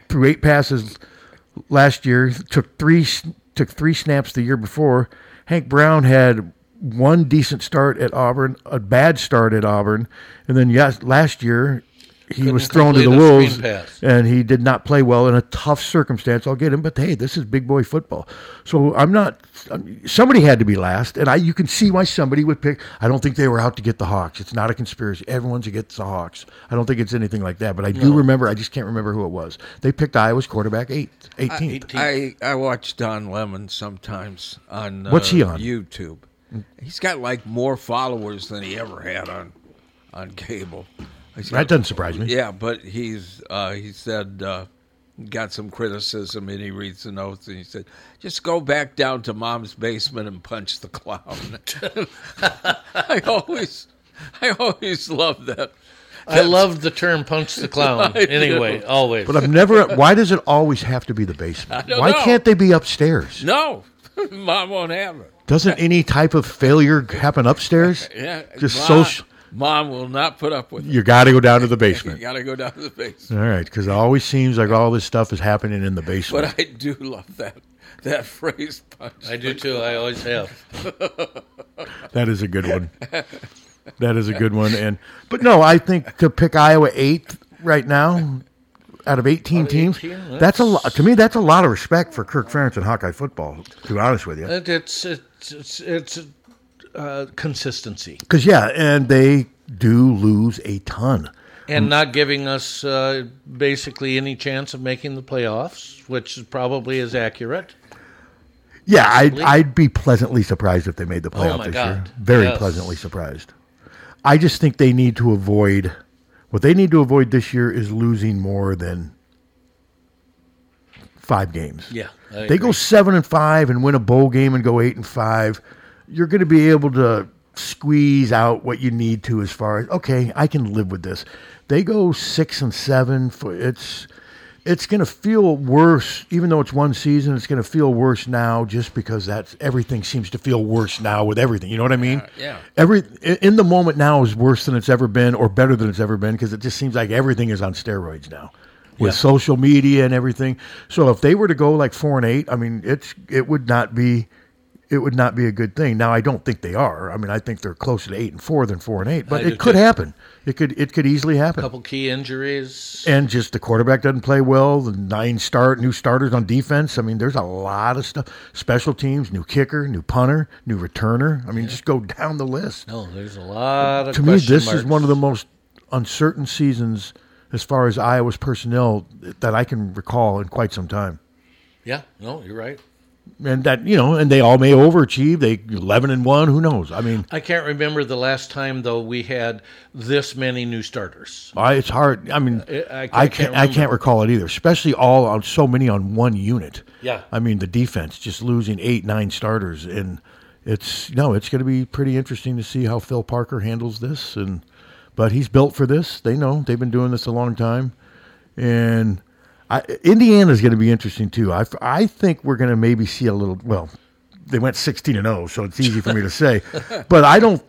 threw 8 passes last year. Took three snaps the year before. Hank Brown had one decent start at Auburn, a bad start at Auburn, and then last year he was thrown to the wolves, and he did not play well in a tough circumstance. I'll get him, but hey, this is big boy football. So somebody had to be last, and you can see why somebody would pick. I don't think they were out to get the Hawks. It's not a conspiracy. Everyone's against the Hawks. I don't think it's anything like that, but I do remember, I just can't remember who it was. They picked Iowa's quarterback 18th. I watch Don Lemon sometimes on What's he on? YouTube. He's got like more followers than he ever had on cable. That doesn't surprise me. Yeah, but he said got some criticism, and he reads the notes, and he said, "Just go back down to Mom's basement and punch the clown." I always love that. I love the term "punch the clown." Anyway, always. But I've never. Why does it always have to be the basement? Why can't they be upstairs? No, Mom won't have it. Doesn't any type of failure happen upstairs? Yeah, just social. Mom will not put up with it. You got to go down to the basement. You got to go down to the basement. All right, because it always seems like all this stuff is happening in the basement. But I do love that phrase, punch. I do too. I always have. That is a good one. That is a good one. But no, I think to pick Iowa 8th right now out of 18 teams, that's a lot. To me, that's a lot of respect for Kirk Ferentz and Hawkeye football, to be honest with you. It's consistency. Because, and they do lose a ton. And not giving us basically any chance of making the playoffs, which probably is accurate. Yeah, I'd be pleasantly surprised if they made the playoffs this year. Very pleasantly surprised. I just think they need to avoid, what they need to avoid this year is losing more than 5 games. Yeah, they go 7-5 and win a bowl game and go 8-5. You're going to be able to squeeze out what you need to as far as, okay, I can live with this. They go 6-7. It's going to feel worse, even though it's one season. It's going to feel worse now, just because everything seems to feel worse now with everything. You know what I mean? Yeah. In the moment now is worse than it's ever been, or better than it's ever been, because it just seems like everything is on steroids now with social media and everything. So if they were to go like 4-8, I mean, it would not be a good thing. Now, I don't think they are. I mean, I think they're closer to 8-4 than 4-8, but it could happen. It could easily happen. A couple key injuries. And just the quarterback doesn't play well, the 9 new starters on defense. I mean, there's a lot of stuff. Special teams, new kicker, new punter, new returner. I mean, just go down the list. No, there's a lot of To me, this is one of the most uncertain seasons as far as Iowa's personnel that I can recall in quite some time. Yeah, no, you're right. And that, and they all may overachieve. They 11-1. Who knows? I mean, I can't remember the last time though we had this many new starters. It's hard. I mean, I can't recall it either. Especially so many on one unit. Yeah. I mean, the defense just losing 8-9 starters, and it's going to be pretty interesting to see how Phil Parker handles this. But he's built for this. They know they've been doing this a long time, and. Indiana's going to be interesting too. I think we're going to maybe see a little. Well, they went 16-0, so it's easy for me to say. But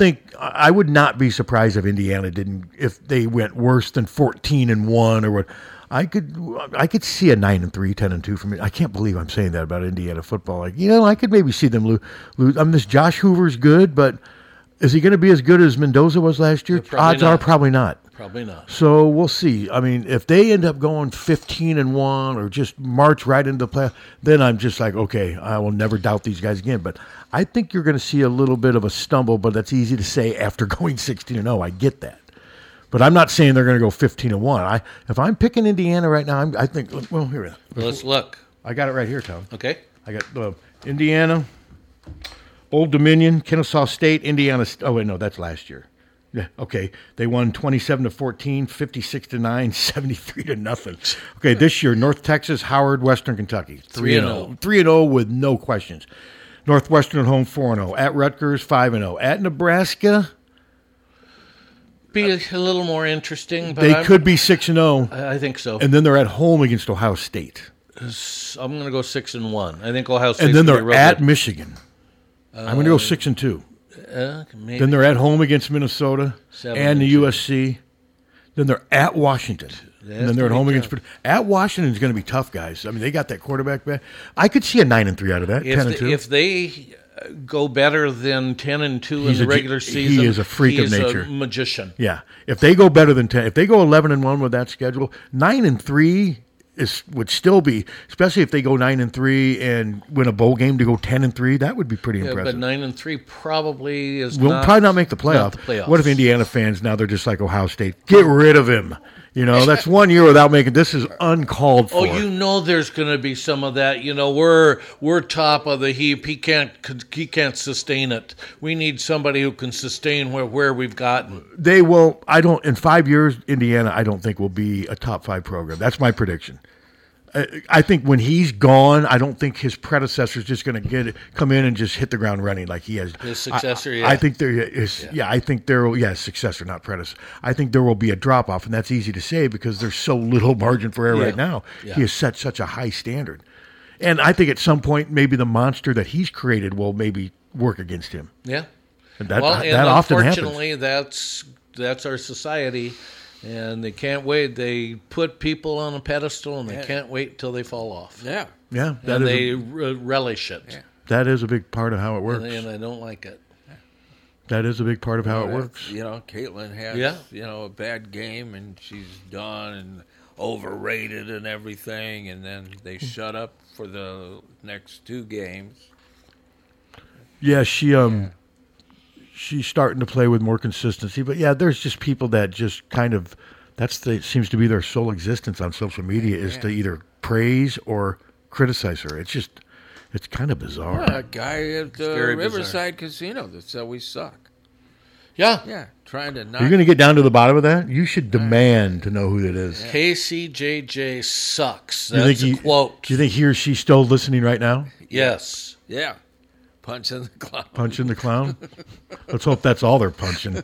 I would not be surprised if Indiana if they went worse than 14-1 or what. I could see a 9-3, 10-2 from it. I can't believe I'm saying that about Indiana football. I could maybe see them lose. I mean, this Josh Hoover's good, but is he going to be as good as Mendoza was last year? Odds are probably not. Probably not. So we'll see. I mean, if they end up going 15-1 or just march right into the play, then I'm just like, okay, I will never doubt these guys again. But I think you're going to see a little bit of a stumble, but that's easy to say after going 16-0. I get that. But I'm not saying they're going to go 15-1. If I'm picking Indiana right now, I think, well, here. Let's look. I got it right here, Tom. Okay. I got Indiana, Old Dominion, Kennesaw State, Indiana. Oh, wait, no, that's last year. Yeah, okay. They won 27-14, 56-9, 73-0. Okay, this year, North Texas, Howard, Western Kentucky. 3-0. 3-0 with no questions. Northwestern at home, 4-0. At Rutgers, 5-0. At Nebraska, be a little more interesting. But they could be 6-0. I think so. And then they're at home against Ohio State. I'm going to go 6-1. I think Ohio State. And then they're at Michigan. I'm going to go 6-2. Then they're at home against Minnesota and the USC. Then they're at Washington. And then they're at home against at Washington is going to be tough, guys. I mean, they got that quarterback back. I could see a 9-3 out of that. 10-2. If they go better than 10-2 in the regular season, he is a freak of nature, a magician. Yeah, if they go better than 10, if they go 11-1 with that schedule, 9-3 would still be, especially if they go 9-3 and win a bowl game to go 10-3. That would be pretty impressive. But 9-3 probably is probably not make the playoff. What if Indiana fans now they're just like Ohio State? Get rid of him. You know, that's 1 year without making. This is uncalled for. Oh, you know, there's going to be some of that. You know, we're top of the heap. He can't sustain it. We need somebody who can sustain where we've gotten. They will. I don't. In 5 years, Indiana, I don't think will be a top 5 program. That's my prediction. I think when he's gone, I don't think his predecessor is just going to come in and just hit the ground running like he has. His successor, I think there is. Yeah, I think there will. Successor, not predecessor. I think there will be a drop off, and that's easy to say because there's so little margin for error right now. Yeah. He has set such a high standard, and I think at some point maybe the monster that he's created will maybe work against him. Yeah, and that often happens. Unfortunately, that's our society. And they can't wait. They put people on a pedestal, and they can't wait until they fall off. Yeah. Yeah. And they relish it. Yeah. That is a big part of how it works. And I don't like it. That is a big part of how it works. You know, Caitlin has, a bad game, and she's done and overrated and everything, and then they shut up for the next 2 games. Yeah, she's starting to play with more consistency. But, there's just people that just kind of seems to be their sole existence on social media is to either praise or criticize her. It's kind of bizarre. Yeah, a guy at the Riverside Casino that said we suck. Yeah. Yeah, trying to not. You're going to get down to the bottom of that? You should demand to know who that is. KCJJ sucks. That's a quote. Do you think he or she's still listening right now? Yes. Yeah. Punching the clown. Punching the clown? Let's hope that's all they're punching.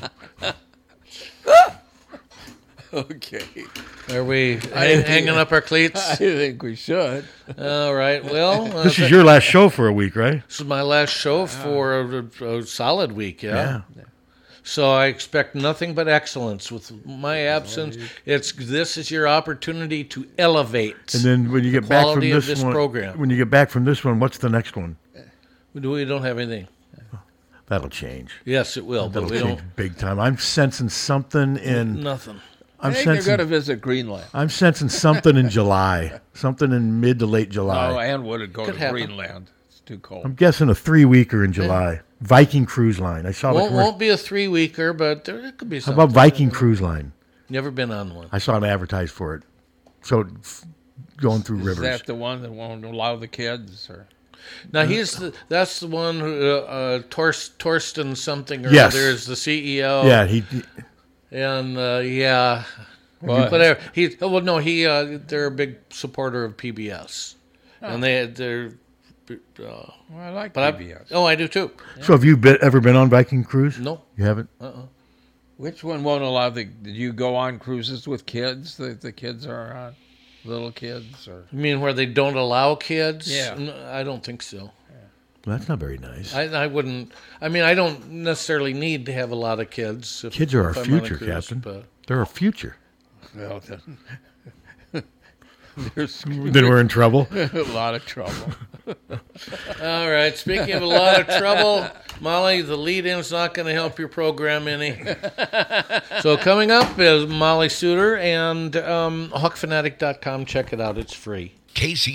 Okay. Are we hanging up our cleats? I think we should. All right. Well, this is your last show for a week, right? This is my last show for a solid week, yeah. So I expect nothing but excellence with my absence. This is your opportunity to elevate. And then when you get back from this program. When you get back from this one, what's the next one? We don't have anything. That'll change. Yes, it will. That'll but we change don't. Big time. I'm sensing something in nothing. I think they're going to visit Greenland. I'm sensing something in July. Something in mid to late July. Oh, Ann would go to Greenland. It's too cold. I'm guessing a 3-weeker in July. Viking Cruise Line. I saw the commercial. Won't be a 3-weeker, but there could be something. How about Viking Cruise Line? Never been on one. I saw an advertise for it. So going through rivers. Is that the one that won't allow the kids? Or? Now that's the one who Torsten something or other is the CEO. Yeah, whatever. They're a big supporter of PBS, and they're. I like PBS. I do too. So have you ever been on Viking Cruise? No, you haven't. Which one won't allow Did you go on cruises with kids? The kids are on. Little kids, or you mean where they don't allow kids? Yeah, no, I don't think so. Well, that's not very nice. I wouldn't. I mean, I don't necessarily need to have a lot of kids. Kids are our future, Captain. They're our future. Well, then we're in trouble. A lot of trouble. All right. Speaking of a lot of trouble, Molly, the lead-in's not going to help your program any. So coming up is Molly Suter and HawkFanatic.com. Check it out. It's free. Casey